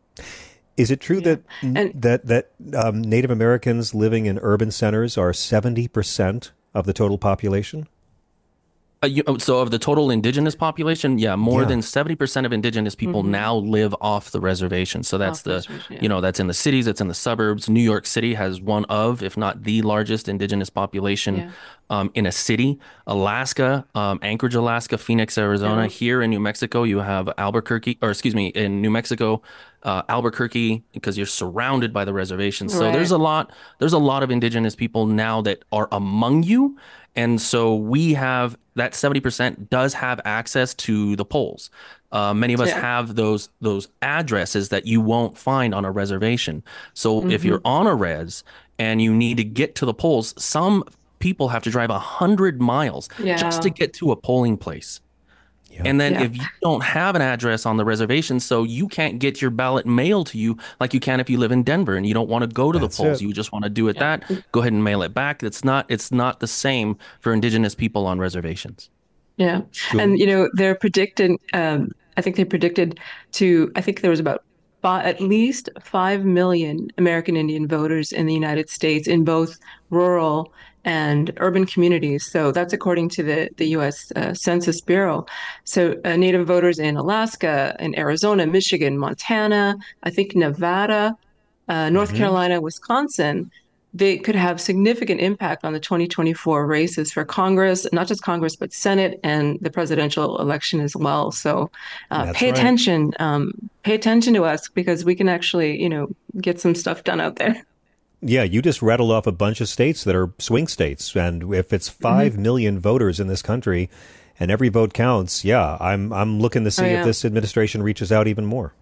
Is it true that And- that that um, Native Americans living in urban centers are seventy percent of the total population? Uh, you, oh, so of the total indigenous population, yeah, more Yeah. than seventy percent of indigenous people Mhm. now live off the reservation. So that's Off the the, reservation, yeah. you know, that's in the cities, it's in the suburbs. New York City has one of, if not the largest indigenous population Yeah. um, in a city. Alaska, um, Anchorage, Alaska, Phoenix, Arizona. Yeah. Here in New Mexico, you have Albuquerque, or excuse me, in New Mexico, uh, Albuquerque, because you're surrounded by the reservations. So Right. there's a lot, there's a lot of indigenous people now that are among you. And so we have that seventy percent does have access to the polls. Uh, many of us Yeah. have those those addresses that you won't find on a reservation. So if Mhm. you're on a res and you need to get to the polls, some people have to drive a hundred miles Yeah. just to get to a polling place. Yeah. And then Yeah. if you don't have an address on the reservation, so you can't get your ballot mailed to you like you can if you live in Denver and you don't want to go to That's the polls. it. You just want to do it that, go ahead and mail it back. It's not it's not the same for Indigenous people on reservations. Yeah. And, you know, they're predicted, um, I think they predicted to, I think there was about five, at least five million American Indian voters in the United States in both rural and urban communities. So that's according to the, the U S uh, Census Bureau. So uh, Native voters in Alaska, in Arizona, Michigan, Montana, I think Nevada, uh, North Mhm. Carolina, Wisconsin, they could have significant impact on the twenty twenty-four races for Congress, not just Congress, but Senate and the presidential election as well. So uh, That's pay right. attention, um, pay attention to us because we can actually, you know, get some stuff done out there. Yeah, you just rattled off a bunch of states that are swing states. And if it's five Mm-hmm. million voters in this country and every vote counts, yeah, I'm I'm looking to see Oh, if yeah. this administration reaches out even more.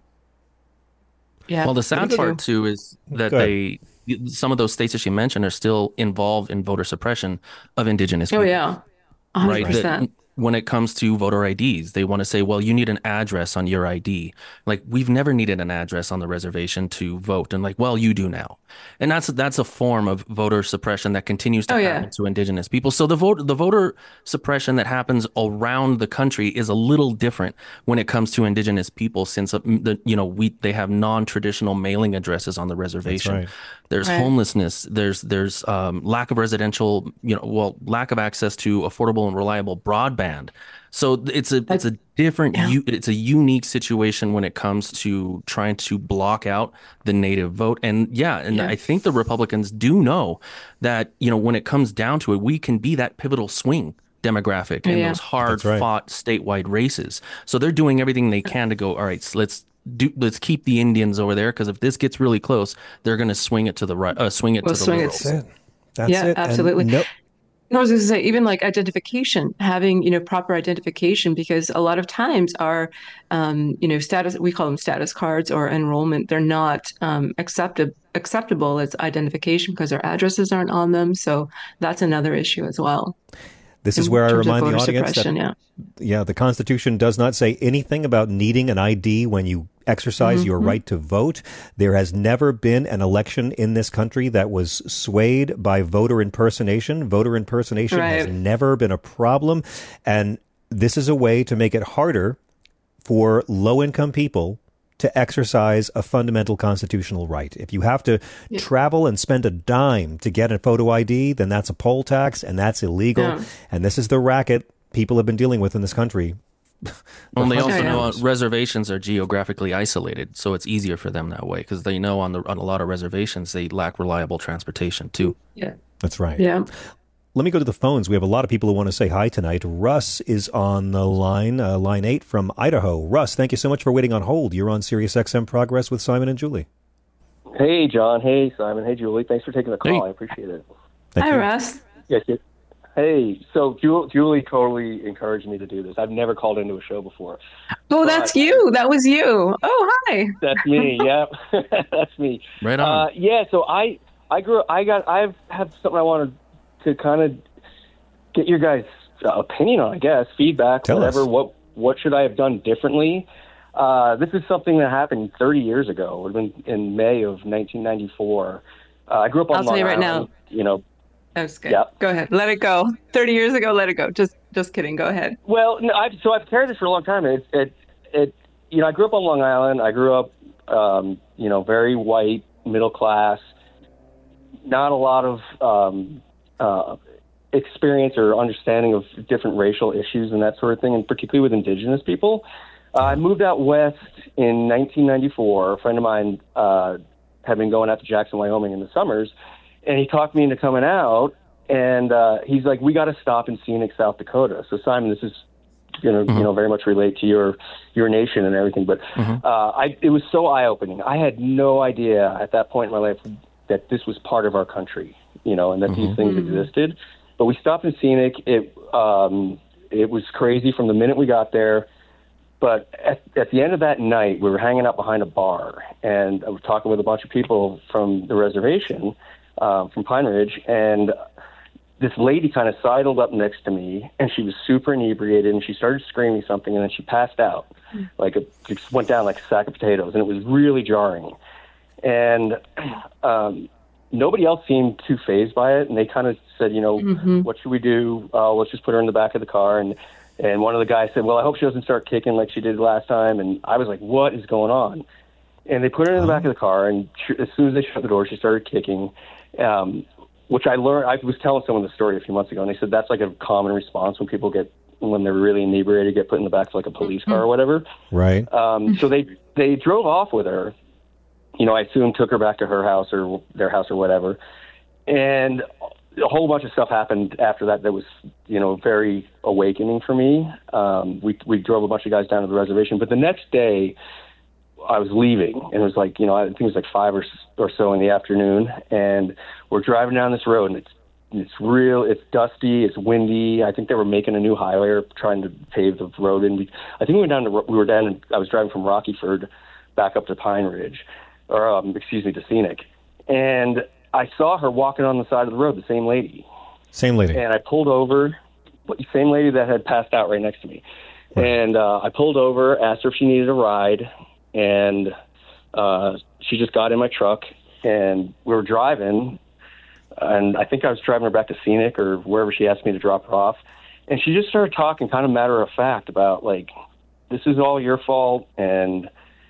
Yeah. Well, the sad me part too. too is that Go ahead. they some of those states that you mentioned are still involved in voter suppression of Indigenous Oh, people. yeah. one hundred Right. That percent. when it comes to voter I Ds, they want to say, well, you need an address on your I D. Like, we've never needed an address on the reservation to vote. And like, well, you do now. And that's that's a form of voter suppression that continues to Oh, yeah. happen to Indigenous people. So the vote the voter suppression that happens around the country is a little different when it comes to Indigenous people, since uh, the you know we they have non-traditional mailing addresses on the reservation. right. There's Right. homelessness. There's there's um, lack of residential, you know, well, lack of access to affordable and reliable broadband. So it's a it's a different Yeah. u- it's a unique situation when it comes to trying to block out the native vote. And yeah, and Yeah. I think the Republicans do know that, you know, when it comes down to it, we can be that pivotal swing demographic in Yeah. those hard That's right. fought statewide races. So they're doing everything they can to go, all right, so let's do let's keep the Indians over there, because if this gets really close, they're going to swing it to the right, uh, swing it We'll to the swing it. liberals. That's it. That's Yeah, it. And absolutely. no, I was going to say, even like identification, having, you know, proper identification, because a lot of times our, um, you know, status, we call them status cards or enrollment, they're not um, accepted, acceptable as identification because our addresses aren't on them. So that's another issue as well. this is in where I terms of remind the voter audience that suppression, yeah. yeah, the Constitution does not say anything about needing an I D when you exercise your Mhm. right to vote. There has never been an election in this country that was swayed by voter impersonation. Voter impersonation has Right. never been a problem. And this is a way to make it harder for low-income people to exercise a fundamental constitutional right. If you have to Yeah. travel and spend a dime to get a photo I D, then that's a poll tax, and that's illegal. Yeah. And this is the racket people have been dealing with in this country. Well, and they also Yeah. know uh, reservations are geographically isolated, so it's easier for them that way, because they know on the on a lot of reservations they lack reliable transportation too. Yeah. That's right. Yeah. Let me go to the phones. We have a lot of people who want to say hi tonight. Russ is on the line, uh, line eight from Idaho. Russ, thank you so much for waiting on hold. You're on Sirius X M Progress with Simon and Julie. Hey, John. Hey, Simon. Hey, Julie. Thanks for taking the call. Hey. I appreciate it. Thank Hi, you. Russ. Yes, yes. Hey, so Ju- Julie totally encouraged me to do this. I've never called into a show before. Oh, that's But- you. That was you. Oh, hi. That's me. Yeah, that's me. Right on. Uh, yeah. So I, I grew. I got. I have something I wanted to kind of get your guys' uh, opinion on. I guess feedback, Tell whatever. us. What What should I have done differently? Uh, this is something that happened thirty years ago. It would have been in May of nineteen ninety-four. Uh, I grew up on I'll tell Long you right Island, now. You know. That's good. Yeah. Go ahead. Let it go. thirty years ago, let it go. Just just kidding. Go ahead. Well, no, I've, so I've carried this for a long time. It, it, it, you know, I grew up on Long Island. I grew up, um, you know, very white, middle class, not a lot of um, uh, experience or understanding of different racial issues and that sort of thing, and particularly with indigenous people. Uh, I moved out west in nineteen ninety-four. A friend of mine uh, had been going out to Jackson, Wyoming in the summers, and he talked me into coming out. And uh, he's like, "We got to stop in scenic South Dakota." So, Simon, this is going to, Mhm. you know, very much relate to your your nation and everything. But Mhm. uh, I, it was so eye opening. I had no idea at that point in my life that this was part of our country, you know, and that these Mhm. things existed. But we stopped in scenic. It um, it was crazy from the minute we got there. But at, at the end of that night, we were hanging out behind a bar, and I was talking with a bunch of people from the reservation, uh, from Pine Ridge, and this lady kind of sidled up next to me, and she was super inebriated, and she started screaming something, and then she passed out. Mm. Like, it just went down like a sack of potatoes, and it was really jarring. And um, nobody else seemed too fazed by it, and they kind of said, you know, mm-hmm. what should we do? Uh, let's just put her in the back of the car. And, and one of the guys said, well, I hope she doesn't start kicking like she did last time. And I was like, what is going on? And they put her in the back of the car, and she, as soon as they shut the door, she started kicking, um, which I learned. I was telling someone the story a few months ago, and they said that's like a common response when people get, when they're really inebriated, get put in the back of like a police car or whatever. Right. Um, so they they drove off with her. You know, I assume took her back to her house or their house or whatever. And a whole bunch of stuff happened after that that was, you know, very awakening for me. Um, we we drove a bunch of guys down to the reservation. But the next day, I was leaving, and it was like, you know, I think it was like five or, or so in the afternoon. And we're driving down this road, and it's it's real, it's dusty, it's windy. I think they were making a new highway or trying to pave the road. And we, I think we went down to, we were down, and I was driving from Rockyford back up to Pine Ridge. or um, excuse me, to Scenic. And I saw her walking on the side of the road, the same lady. Same lady. And I pulled over, same lady that had passed out right next to me. Right. And uh, I pulled over, asked her if she needed a ride, and uh, she just got in my truck, and we were driving, and I think I was driving her back to Scenic or wherever she asked me to drop her off. And she just started talking kind of matter of fact about, like, this is all your fault. And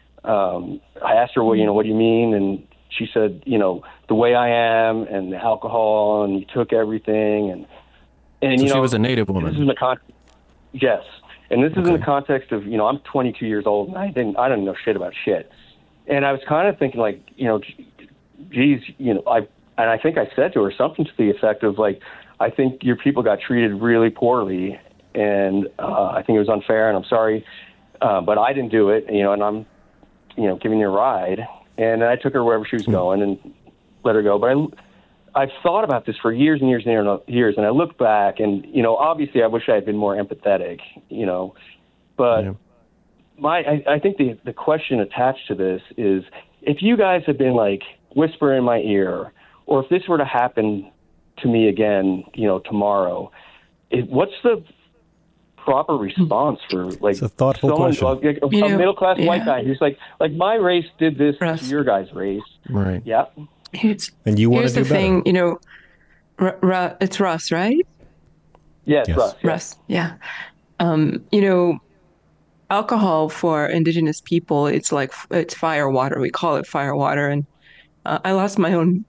um, I asked her, well, you know, what do you mean? And she said, you know, the way I am and the alcohol, and you took everything. And, and so you know, she was a Native woman. This is in the con- yes. And this is okay. in the context of, you know, I'm twenty-two years old, and I didn't, I didn't know shit about shit. And I was kind of thinking, like, you know, geez, you know, I, and I think I said to her something to the effect of, like, I think your people got treated really poorly, and uh, I think it was unfair, and I'm sorry, uh, but I didn't do it, you know, and I'm, you know, giving you a ride. And I took her wherever she was going and let her go. But I, I've thought about this for years and years and years, and I look back, and, you know, obviously I wish I had been more empathetic, you know, but yeah. my I, I think the, the question attached to this is, if you guys had been, like, whisper in my ear, or if this were to happen to me again, you know, tomorrow, it, what's the proper response for, like, it's a thoughtful someone, question. Like, a, You a know, middle-class yeah. white guy who's like, like, my race did this Russ. to your guys' race. Right. Yeah. It's, And you want here's to do the better. thing, you know, R- R- it's Russ, right? Yeah, it's Yes. Russ. Yeah. Russ, yeah. Um, you know, alcohol for Indigenous people, it's like, it's fire water. We call it fire water. And uh, I lost my own,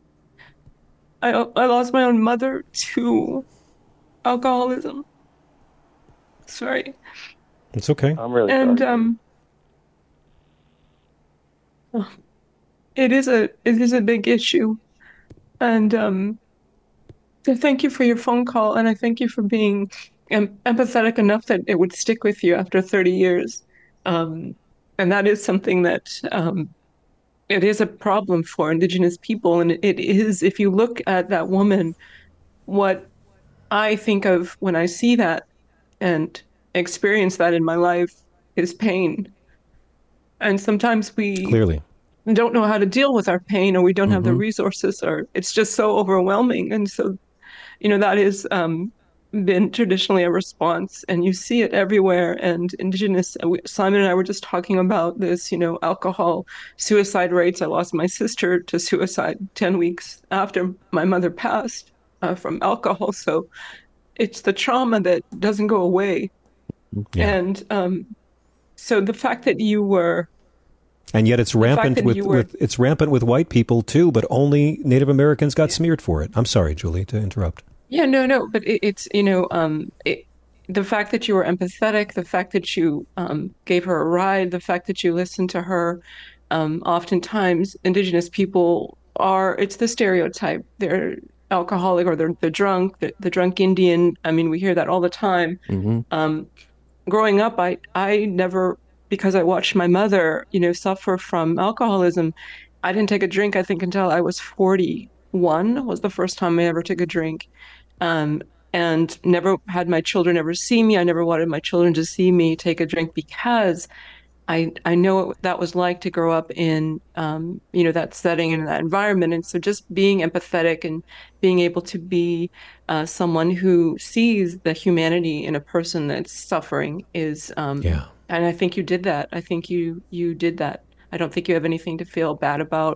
I, I lost my own mother to alcoholism. Sorry. It's okay. I'm really And sorry. um, oh, it is a it is a big issue, and um, I thank you for your phone call, and I thank you for being em- empathetic enough that it would stick with you after thirty years, um, and that is something that um, it is a problem for Indigenous people, and it is, if you look at that woman, what I think of when I see that and experience that in my life is pain. And sometimes we Clearly. don't know how to deal with our pain, or we don't have the Mhm. resources, or it's just so overwhelming. And so, you know, that has um, been traditionally a response, and you see it everywhere. And Indigenous, Simon and I were just talking about this, you know, alcohol, suicide rates. I lost my sister to suicide ten weeks after my mother passed uh, from alcohol. So it's the trauma that doesn't go away. Yeah. And um, so the fact that you were, And yet it's fact rampant that with, you were- with it's rampant with white people too, but only Native Americans got smeared for it. I'm sorry, Julie, to interrupt. yeah, no, no, but it, it's, you know, um, it, the fact that you were empathetic, the fact that you um, gave her a ride, the fact that you listened to her, um, oftentimes Indigenous people are, it's the stereotype. They're alcoholic, or they're the drunk, the, the drunk Indian. I mean, we hear that all the time. Mm-hmm. Um, growing up, I, I never, because I watched my mother, you know, suffer from alcoholism, I didn't take a drink, I think, until I was forty-one was the first time I ever took a drink. Um, and never had my children ever see me. I never wanted my children to see me take a drink, because I I know what that was like to grow up in, um, you know, that setting and that environment. And so just being empathetic and being able to be uh, someone who sees the humanity in a person that's suffering is, um, yeah. And I think you did that. I think you you did that. I don't think you have anything to feel bad about.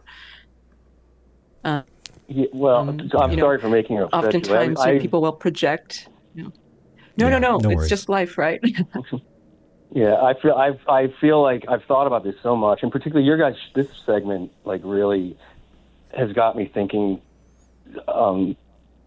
Uh, Yeah, well, um, I'm you sorry know, for making you upset. you. Oftentimes, I, you know, I, people will project. You know. No, Yeah, no, no. no it's worries. just life, right? Yeah, I feel I I feel like I've thought about this so much, and particularly your guys. This segment like really has got me thinking um,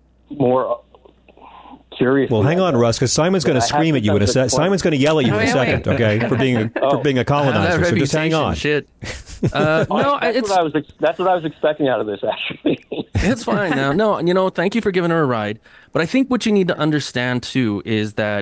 more seriously. Well, hang on, Russ, because Simon's going to I have scream at you in a sometimes sec. it's Simon's going to yell at you Oh, in a wait, second, wait. okay, for being Oh. for being a colonizer. So just hang on. Shit. Uh, Oh, no, that's it's what I was. Ex- that's what I was expecting out of this. Actually, It's fine now. No, you know, thank you for giving her a ride. But I think what you need to understand too is that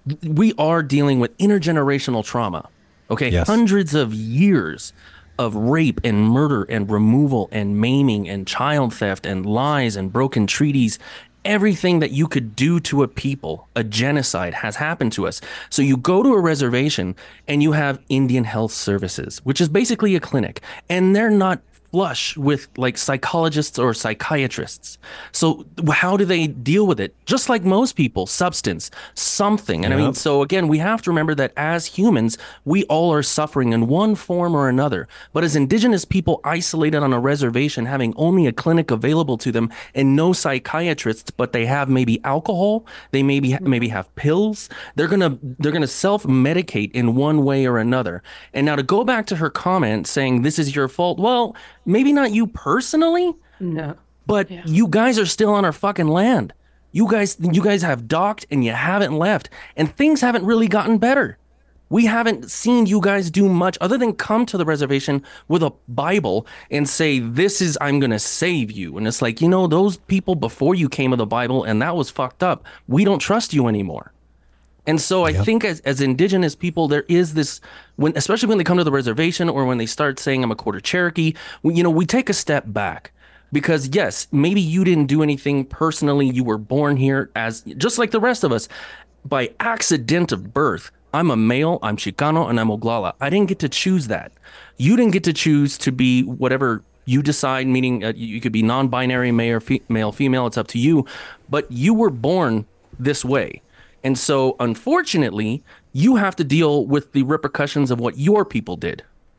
we are dealing with intergenerational trauma. Okay, Yes. hundreds of years of rape and murder and removal and maiming and child theft and lies and broken treaties. Everything that you could do to a people, a genocide, has happened to us. So you go to a reservation and you have Indian Health Services, which is basically a clinic, and they're not flush with like psychologists or psychiatrists. So how do they deal with it? Just like most people, substance, something. And I mean, Yep. so again, we have to remember that as humans, we all are suffering in one form or another. But as indigenous people isolated on a reservation, having only a clinic available to them and no psychiatrists, but they have maybe alcohol, they maybe maybe have pills, they're gonna they're gonna self-medicate in one way or another. And now to go back to her comment saying this is your fault, well, maybe not you personally, No. but you guys are still on our fucking land. You guys, you guys have docked and you haven't left, and things haven't really gotten better. We haven't seen you guys do much other than come to the reservation with a Bible and say, "This is I'm gonna save you." And it's like, you know, those people before you came with the Bible, and that was fucked up. We don't trust you anymore. And so I think as, as indigenous people, there is this, when especially when they come to the reservation or when they start saying I'm a quarter Cherokee, we, you know, we take a step back because yes, maybe you didn't do anything personally. You were born here as just like the rest of us by accident of birth. I'm a male, I'm Chicano, and I'm Oglala. I didn't get to choose that. You didn't get to choose to be whatever you decide, meaning uh, you could be non-binary, male, fe- male, female. It's up to you. But you were born this way. And so, unfortunately, you have to deal with the repercussions of what your people did.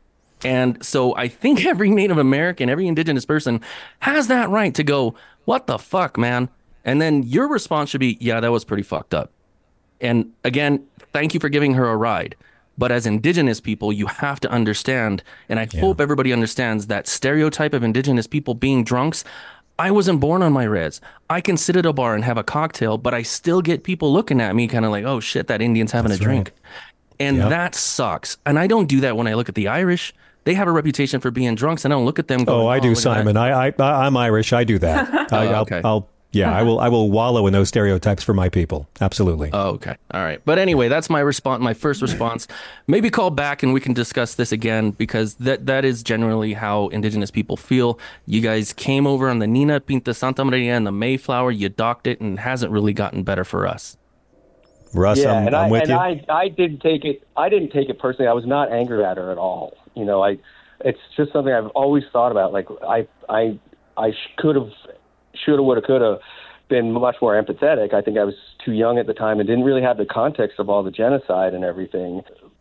And so I think every Native American, every indigenous person has that right to go, what the fuck, man? And then your response should be, yeah, that was pretty fucked up. And again, thank you for giving her a ride. But as indigenous people, you have to understand, and I hope everybody understands that stereotype of indigenous people being drunks. I wasn't born on my res. I can sit at a bar and have a cocktail, but I still get people looking at me kind of like, oh shit, that Indian's having That's a drink. right. And Yep. that sucks. And I don't do that when I look at the Irish. They have a reputation for being drunks, and I don't look at them going, Oh, I do, look at that." Simon. I, I, I, I'm Irish. I do that. I, I'll, okay. I'll, yeah, I will, I will wallow in those stereotypes for my people. Absolutely. Oh, okay. All right. But anyway, that's my response, my first response. Maybe call back and we can discuss this again because that that is generally how indigenous people feel. You guys came over on the Nina Pinta Santa Maria and the Mayflower. You docked it and it hasn't really gotten better for us. Russ, yeah, I'm, and I'm I with and you. I I didn't take it. I didn't take it personally. I was not angry at her at all. You know, I it's just something I've always thought about. Like I I I could have, should have, would have, could have been much more empathetic. I think I was too young at the time and didn't really have the context of all the genocide and everything.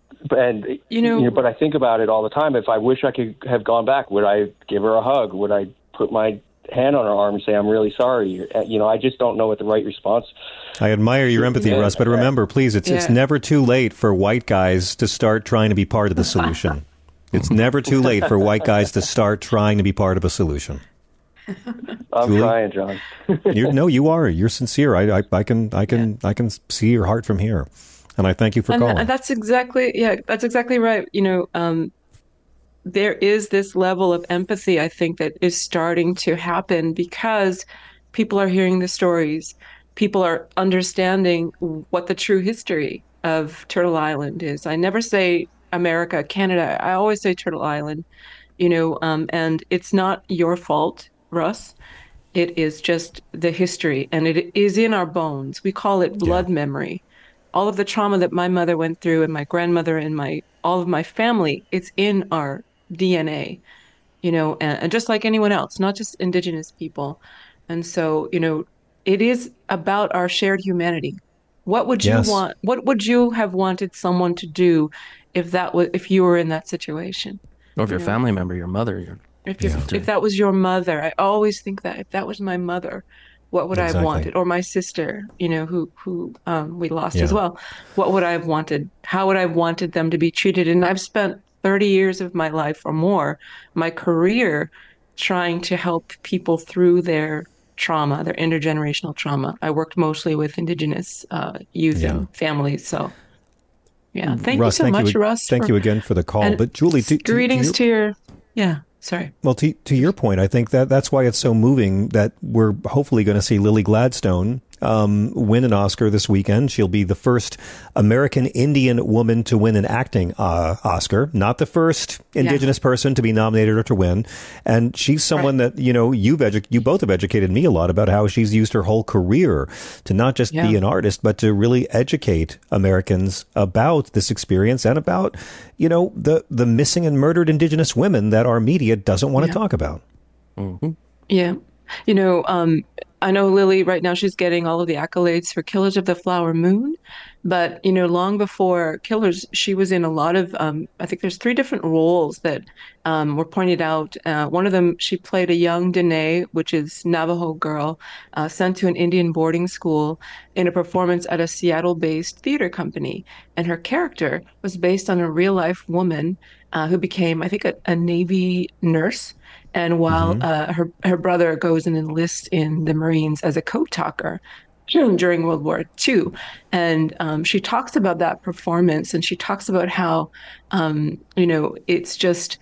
And You know- you know, but I think about it all the time. If I wish I could have gone back, would I give her a hug? Would I put my hand on her arm and say, I'm really sorry? You know, I just don't know what the right response. I admire your empathy, Yeah. Russ, but remember, please, it's it's Yeah. never too late for white guys to start trying to be part of the solution. It's never too late for white guys to start trying to be part of a solution. I'm Julie? trying, John. You, no, you are. You're sincere. I, I, I can, I can, I can see your heart from here, and I thank you for and calling. th- that's exactly, yeah, that's exactly right. You know, um, there is this level of empathy, I think, that is starting to happen because people are hearing the stories. People are understanding what the true history of Turtle Island is. I never say America, Canada. I always say Turtle Island, you know, um, and it's not your fault, Russ. It is just the history, and it is in our bones. We call it blood memory. all of the trauma that my mother went through and my grandmother and my all of my family, it's in our D N A, you know, and, and just like anyone else, not just Indigenous people. And so, you know, it is about our shared humanity. What would you Yes. want? What would you have wanted someone to do if that was if you were in that situation? Or if You your know? family member, your mother, your If you if that was your mother, I always think that if that was my mother, what would I have Exactly. wanted? Or my sister, you know, who who um, we lost as Yeah. well. What would I have wanted? How would I have wanted them to be treated? And I've spent thirty years of my life or more, my career, trying to help people through their trauma, their intergenerational trauma. I worked mostly with Indigenous uh, youth Yeah. and families. So, yeah, thank Russ, you so thank much, you, Russ. Thank for- you again for the call. and But Julie, to, to, greetings to to your, your, yeah, sorry. well, to, to your point, I think that that's why it's so moving that we're hopefully going to see Lily Gladstone um, win an Oscar this weekend. She'll be the first American Indian woman to win an acting uh, Oscar, not the first Indigenous person to be nominated or to win. And she's someone that, you know, you've edu- you both have educated me a lot about how she's used her whole career to not just Yeah. be an artist, but to really educate Americans about this experience and about, you know, the, the missing and murdered Indigenous women that our media doesn't want to Yeah. talk about. Yeah. You know, um, I know Lily right now, she's getting all of the accolades for Killers of the Flower Moon. But, you know, long before Killers, she was in a lot of, um, I think there's three different roles that um, were pointed out. Uh, one of them, she played a young Dene, which is Navajo girl, uh, sent to an Indian boarding school in a performance at a Seattle-based theater company. And her character was based on a real-life woman uh, who became, I think, a, a Navy nurse. And while uh, her her brother goes and enlists in the Marines as a code talker during World War Two, and um, she talks about that performance, and she talks about how, um, you know, it's just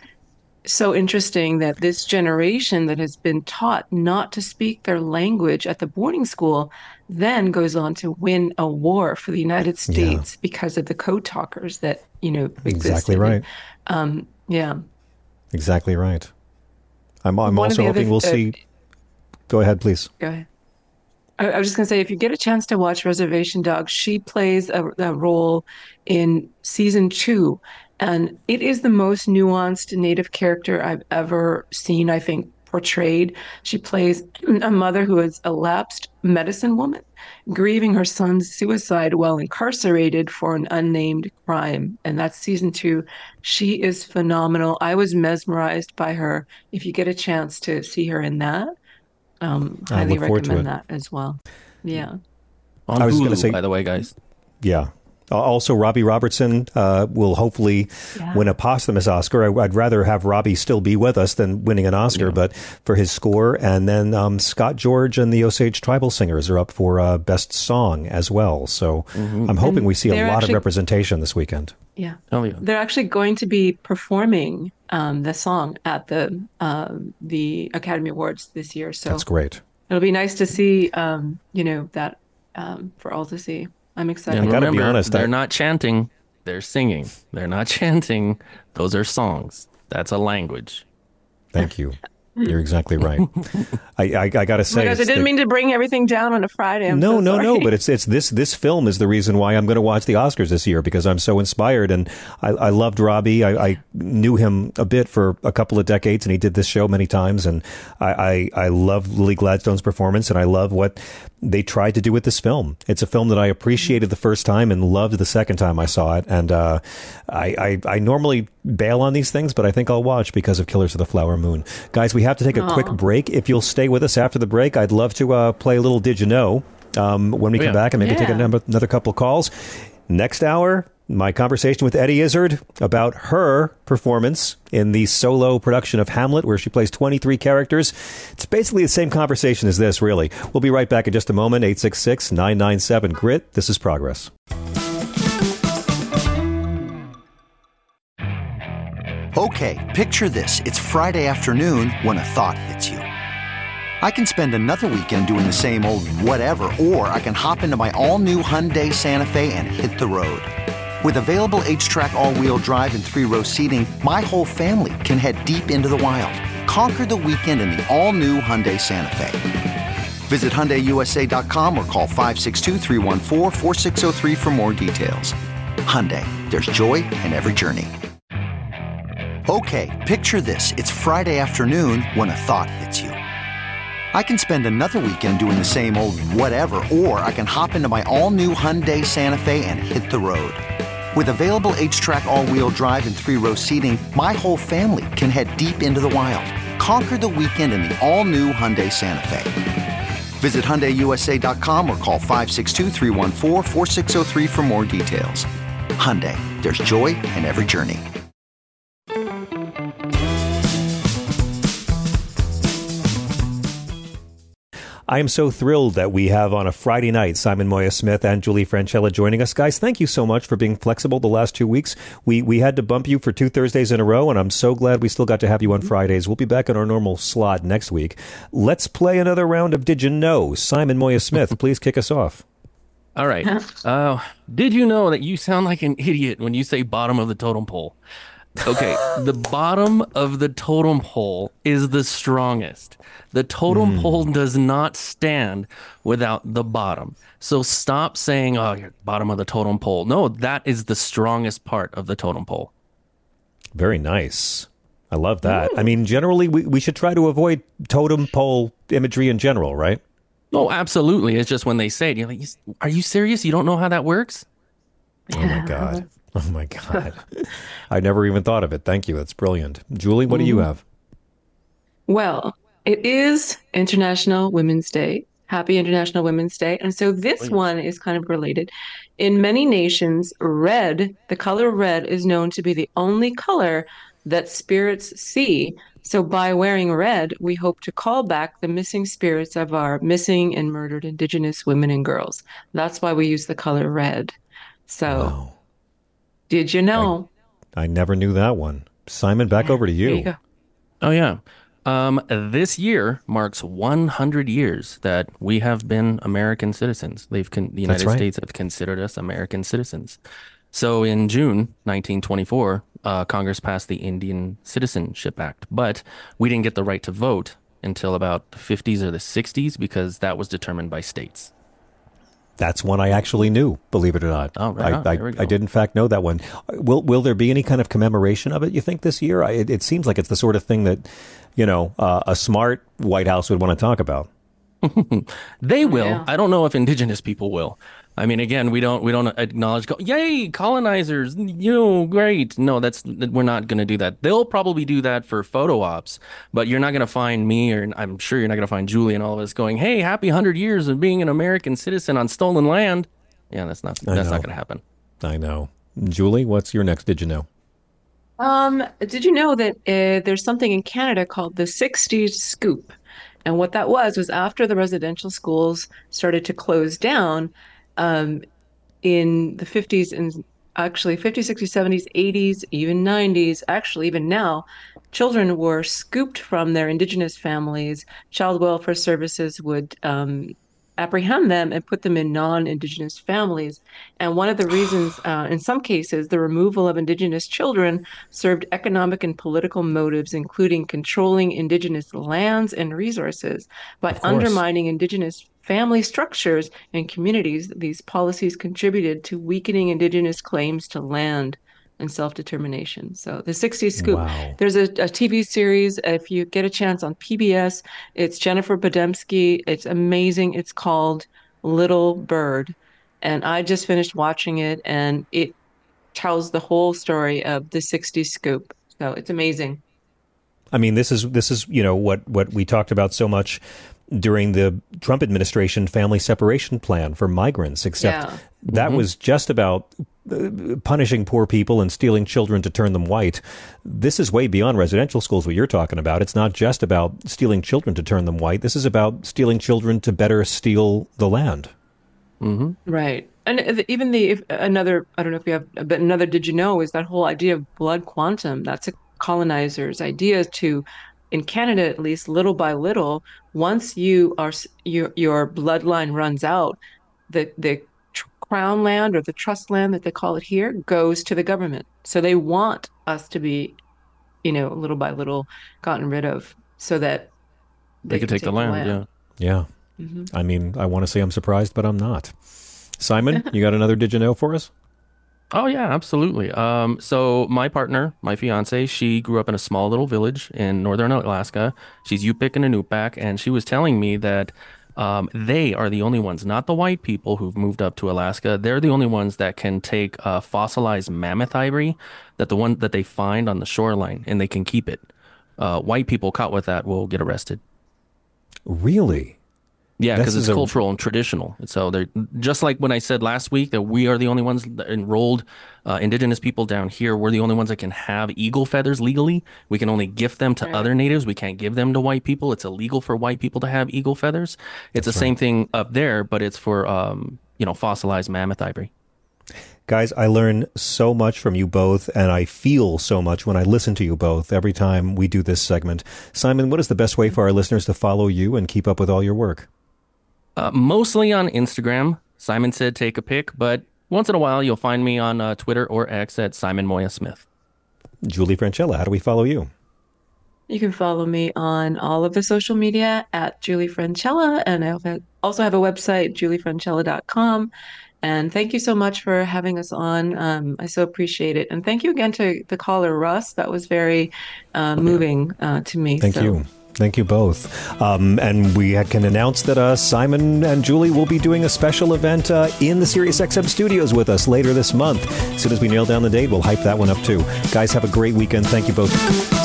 so interesting that this generation that has been taught not to speak their language at the boarding school then goes on to win a war for the United States because of the code talkers that, you know, existed. Exactly right. Um, yeah. Exactly right. I'm, I'm One of also the other hoping we'll th- see. Go ahead, please. Go ahead. I, I was just going to say, if you get a chance to watch Reservation Dogs, she plays a, a role in season two. And it is the most nuanced Native character I've ever seen, I think, portrayed. She plays a mother who is a lapsed medicine woman, grieving her son's suicide while incarcerated for an unnamed crime. And that's season two. She is phenomenal. I was mesmerized by her. If you get a chance to see her in that, um, I highly look forward to recommend it. that as well. Yeah. On I was Hulu, gonna say- by the way, guys. Yeah. Uh, Also, Robbie Robertson uh, will hopefully Yeah. win a posthumous Oscar. I, I'd rather have Robbie still be with us than winning an Oscar, but for his score. And then um, Scott George and the Osage Tribal Singers are up for uh, Best Song as well. So I'm hoping And we see a they're lot actually- of representation this weekend. Yeah. Oh, yeah. They're actually going to be performing um, the song at the um, the Academy Awards this year. So That's great. it'll be nice to see, um, you know, that um, for all to see. I'm excited. And gotta be remember, honest, they're I- not chanting, they're singing. They're not chanting, those are songs. That's a language. Thank you. You're exactly right. I, I, I got to Oh my say, gosh, I it's didn't the- mean to bring everything down on a Friday. I'm no, so no, no. sorry. But it's it's this this film is the reason why I'm going to watch the Oscars this year, because I'm so inspired, and I, I loved Robbie. I, I knew him a bit for a couple of decades, and he did this show many times, and I I, I love Lily Gladstone's performance, and I love what they tried to do with this film. It's a film that I appreciated the first time and loved the second time I saw it, and uh, I, I I normally bail on these things, but I think I'll watch because of Killers of the Flower Moon. Guys, we have to take a Aw. quick break. If you'll stay with us after the break, I'd love to uh, play a little Did You Know um, when we Oh, come yeah. back and maybe take Yeah. another, another couple calls. Next hour, my conversation with Eddie Izzard about her performance in the solo production of Hamlet, where she plays twenty-three characters. It's basically the same conversation as this, really. We'll be right back in just a moment. eight six six, nine nine seven, G R I T. This is Progress. Okay, picture this. It's Friday afternoon when a thought hits you. I can spend another weekend doing the same old whatever, or I can hop into my all-new Hyundai Santa Fe and hit the road. With available H-Track all-wheel drive and three-row seating, my whole family can head deep into the wild. Conquer the weekend in the all-new Hyundai Santa Fe. Visit Hyundai U S A dot com or call five six two, three one four, four six zero three for more details. Hyundai, there's joy in every journey. Okay, picture this. It's Friday afternoon when a thought hits you. I can spend another weekend doing the same old whatever, or I can hop into my all-new Hyundai Santa Fe and hit the road. With available H-Track all-wheel drive and three-row seating, my whole family can head deep into the wild. Conquer the weekend in the all-new Hyundai Santa Fe. Visit Hyundai U S A dot com or call five six two, three one four, four six zero three for more details. Hyundai, there's joy in every journey. I am so thrilled that we have on a Friday night Simon Moya Smith and Julie Franchella joining us. Guys, thank you so much for being flexible the last two weeks. We we had to bump you for two Thursdays in a row, and I'm so glad we still got to have you on Fridays. We'll be back in our normal slot next week. Let's play another round of Did You Know? Simon Moya Smith, please kick us off. All right. Uh, did you know that you sound like an idiot when you say bottom of the totem pole? Okay, the bottom of the totem pole is the strongest. The totem Mm. pole does not stand without the bottom. So stop saying, oh, you're bottom of the totem pole. No, that is the strongest part of the totem pole. Very nice. I love that. I mean, generally, we, we should try to avoid totem pole imagery in general, right? Oh, absolutely. It's just when they say it, you're like, are you serious? You don't know how that works? Oh, my God. Oh, my God. I never even thought of it. Thank you. That's brilliant. Julie, what do you have? Well, it is International Women's Day. Happy International Women's Day. And so this one is kind of related. In many nations, red, the color red, is known to be the only color that spirits see. So by wearing red, we hope to call back the missing spirits of our missing and murdered Indigenous women and girls. That's why we use the color red. So, wow. Did you know? I, I never knew that one. Simon, back over to you. There you go. Oh, yeah. Um, this year marks one hundred years that we have been American citizens. They've con- the United right. States have considered us American citizens. So in June nineteen twenty-four, uh, Congress passed the Indian Citizenship Act, but we didn't get the right to vote until about the fifties or the sixties because that was determined by states. That's one I actually knew, believe it or not. Oh, right on. I, There we I, go. I did, in fact, know that one. Will Will there be any kind of commemoration of it, you think, this year? I, it, it seems like it's the sort of thing that, you know, uh, a smart White House would want to talk about. They will. Yeah. I don't know if indigenous people will. I mean, again, we don't we don't acknowledge. Yay, colonizers! You know, great. No, that's we're not going to do that. They'll probably do that for photo ops, but you're not going to find me, or I'm sure you're not going to find Julie and all of us going, "Hey, happy hundred years of being an American citizen on stolen land." Yeah, that's not I that's know. not going to happen. I know. Julie, what's your next Did You Know? Um, did you know that uh, there's something in Canada called the sixties Scoop? And what that was was after the residential schools started to close down, um, in the fifties and actually fifties, sixties, seventies, eighties, even nineties, actually even now, children were scooped from their Indigenous families. Child welfare services would um, apprehend them and put them in non-Indigenous families. And one of the reasons, uh, in some cases, the removal of Indigenous children served economic and political motives, including controlling Indigenous lands and resources. By course. undermining Indigenous family structures and communities, these policies contributed to weakening Indigenous claims to land and self-determination. So the sixties Scoop. Wow. There's a, a T V series, if you get a chance, on P B S. It's Jennifer Bademski. It's amazing. It's called Little Bird. And I just finished watching it, and it tells the whole story of the sixties Scoop. So it's amazing. I mean, this is this is you know what what we talked about so much during the Trump administration family separation plan for migrants, except Yeah. that Mhm. was just about uh, punishing poor people and stealing children to turn them white. This is way beyond residential schools, what you're talking about. It's not just about stealing children to turn them white. This is about stealing children to better steal the land. Mm-hmm. Right. And th- even the if another, I don't know if you have, but another did you know is that whole idea of blood quantum. That's a colonizer's idea to, in Canada at least, little by little, once you are s- your your bloodline runs out, the the tr- crown land or the trust land that they call it here goes to the government. So they want us to be, you know, little by little gotten rid of so that They could can take the land. Yeah. Yeah. Mm-hmm. I mean, I want to say I'm surprised, but I'm not. Simon, you got another Did You Know for us? Oh, yeah, absolutely. Um, so my partner, my fiance, she grew up in a small little village in northern Alaska. She's Yupik and Inupiaq, and she was telling me that um, they are the only ones, not the white people who've moved up to Alaska. They're the only ones that can take uh, fossilized mammoth ivory, that the one that they find on the shoreline, and they can keep it. Uh, white people caught with that will get arrested. Really? Yeah, because it's a... cultural and traditional. So they're just like when I said last week that we are the only ones that enrolled uh, indigenous people down here. We're the only ones that can have eagle feathers legally. We can only gift them to right. other natives. We can't give them to white people. It's illegal for white people to have eagle feathers. It's That's the right. same thing up there, but it's for um, you know fossilized mammoth ivory. Guys, I learn so much from you both, and I feel so much when I listen to you both every time we do this segment. Simon, what is the best way for our listeners to follow you and keep up with all your work? Uh, mostly on Instagram. Simon said take a pic, but once in a while you'll find me on uh, Twitter or X at Simon Moya Smith. Julie Francella, how do we follow you? You can follow me on all of the social media at Julie Francella, and I also have a website, julie francella dot com. And thank you so much for having us on. Um, I so appreciate it. And thank you again to the caller, Russ. That was very uh, moving uh, to me. Thank so. you. Thank you both. Um, and we can announce that uh, Simon and Julie will be doing a special event uh, in the SiriusXM studios with us later this month. As soon as we nail down the date, we'll hype that one up too. Guys, have a great weekend. Thank you both.